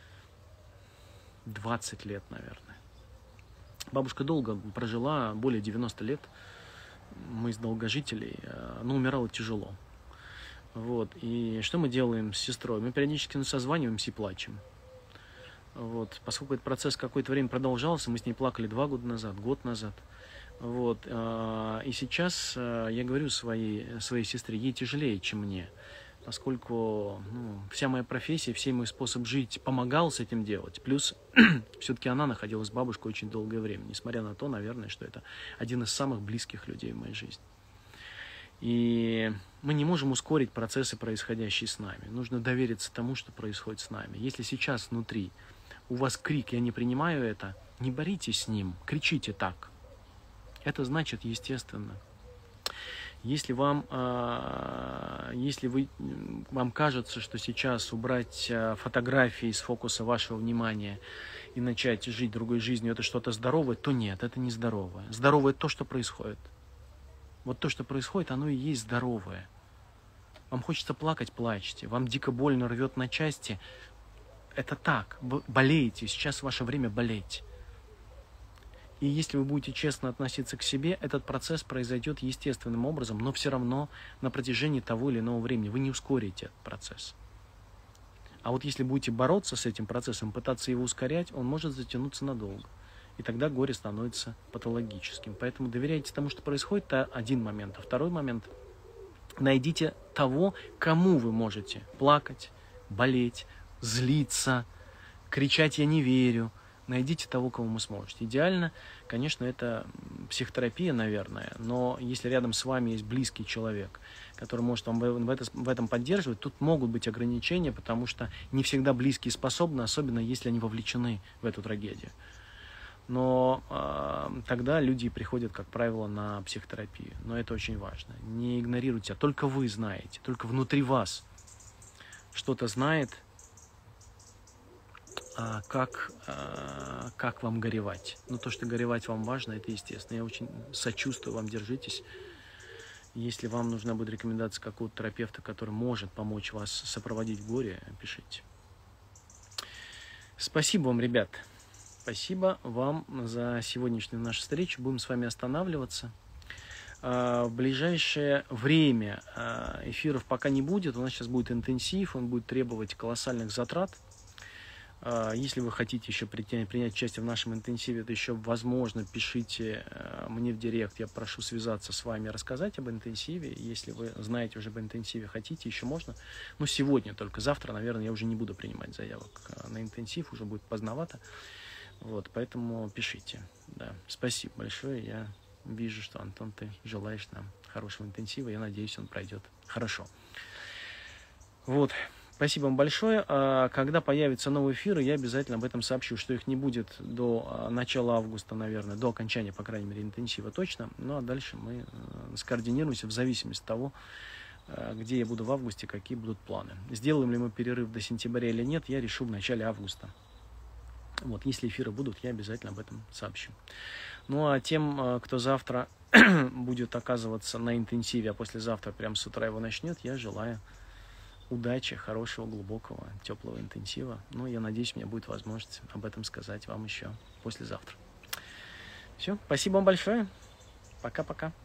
[SPEAKER 1] 20 лет, наверное. Бабушка долго прожила, более 90 лет. Мы из долгожителей, но умирала тяжело. Вот. И что мы делаем с сестрой? Мы периодически созваниваемся и плачем. Вот. Поскольку этот процесс какое-то время продолжался, мы с ней плакали 2 года назад, год назад. Вот. И сейчас я говорю своей сестре, ей тяжелее, чем мне. Поскольку вся моя профессия, весь мой способ жить помогал с этим делать. Плюс все-таки она находилась с бабушкой очень долгое время. Несмотря на то, наверное, что это один из самых близких людей в моей жизни. И мы не можем ускорить процессы, происходящие с нами. Нужно довериться тому, что происходит с нами. Если сейчас внутри у вас крик «я не принимаю это», не боритесь с ним, кричите так. Это значит естественно. Если вам кажется, что сейчас убрать фотографии из фокуса вашего внимания и начать жить другой жизнью, это что-то здоровое, то нет, это не здоровое. Здоровое то, что происходит. Вот то, что происходит, оно и есть здоровое. Вам хочется плакать, плачьте. Вам дико больно, рвет на части. Это так. Вы болеете. Сейчас ваше время болеть. И если вы будете честно относиться к себе, этот процесс произойдет естественным образом, но все равно на протяжении того или иного времени вы не ускорите этот процесс. А вот если будете бороться с этим процессом, пытаться его ускорять, он может затянуться надолго. И тогда горе становится патологическим. Поэтому доверяйте тому, что происходит, это один момент. А второй момент – найдите того, кому вы можете плакать, болеть, злиться, кричать «я не верю». Найдите того, кого вы сможете. Идеально, конечно, это психотерапия, наверное, но если рядом с вами есть близкий человек, который может вам в этом поддерживать, тут могут быть ограничения, потому что не всегда близкие способны, особенно если они вовлечены в эту трагедию. Но тогда люди приходят, как правило, на психотерапию. Но это очень важно. Не игнорируйте, а только вы знаете, только внутри вас что-то знает, как вам горевать. Но то, что горевать вам важно, это естественно. Я очень сочувствую вам, держитесь. Если вам нужна будет рекомендация какого-то терапевта, который может помочь вас сопроводить в горе, пишите. Спасибо вам, ребят. Спасибо вам за сегодняшнюю нашу встречу. Будем с вами останавливаться. В ближайшее время эфиров пока не будет. У нас сейчас будет интенсив, он будет требовать колоссальных затрат. Если вы хотите еще принять участие в нашем интенсиве, это еще возможно, пишите мне в директ, я прошу связаться с вами, рассказать об интенсиве. Если вы знаете уже об интенсиве, хотите, еще можно. Но сегодня только, завтра, наверное, я уже не буду принимать заявок на интенсив, уже будет поздновато. Вот, поэтому пишите. Да. Спасибо большое, я вижу, что, Антон, ты желаешь нам хорошего интенсива, я надеюсь, он пройдет хорошо. Вот. Спасибо вам большое. Когда появятся новые эфиры, я обязательно об этом сообщу, что их не будет до начала августа, наверное, до окончания, по крайней мере, интенсива точно. Ну, а дальше мы скоординируемся в зависимости от того, где я буду в августе, какие будут планы. Сделаем ли мы перерыв до сентября или нет, я решу в начале августа. Вот, если эфиры будут, я обязательно об этом сообщу. Ну, а тем, кто завтра будет оказываться на интенсиве, а послезавтра прямо с утра его начнет, я желаю удачи, хорошего, глубокого, теплого интенсива. Ну, я надеюсь, у меня будет возможность об этом сказать вам еще послезавтра. Все, спасибо вам большое. Пока-пока.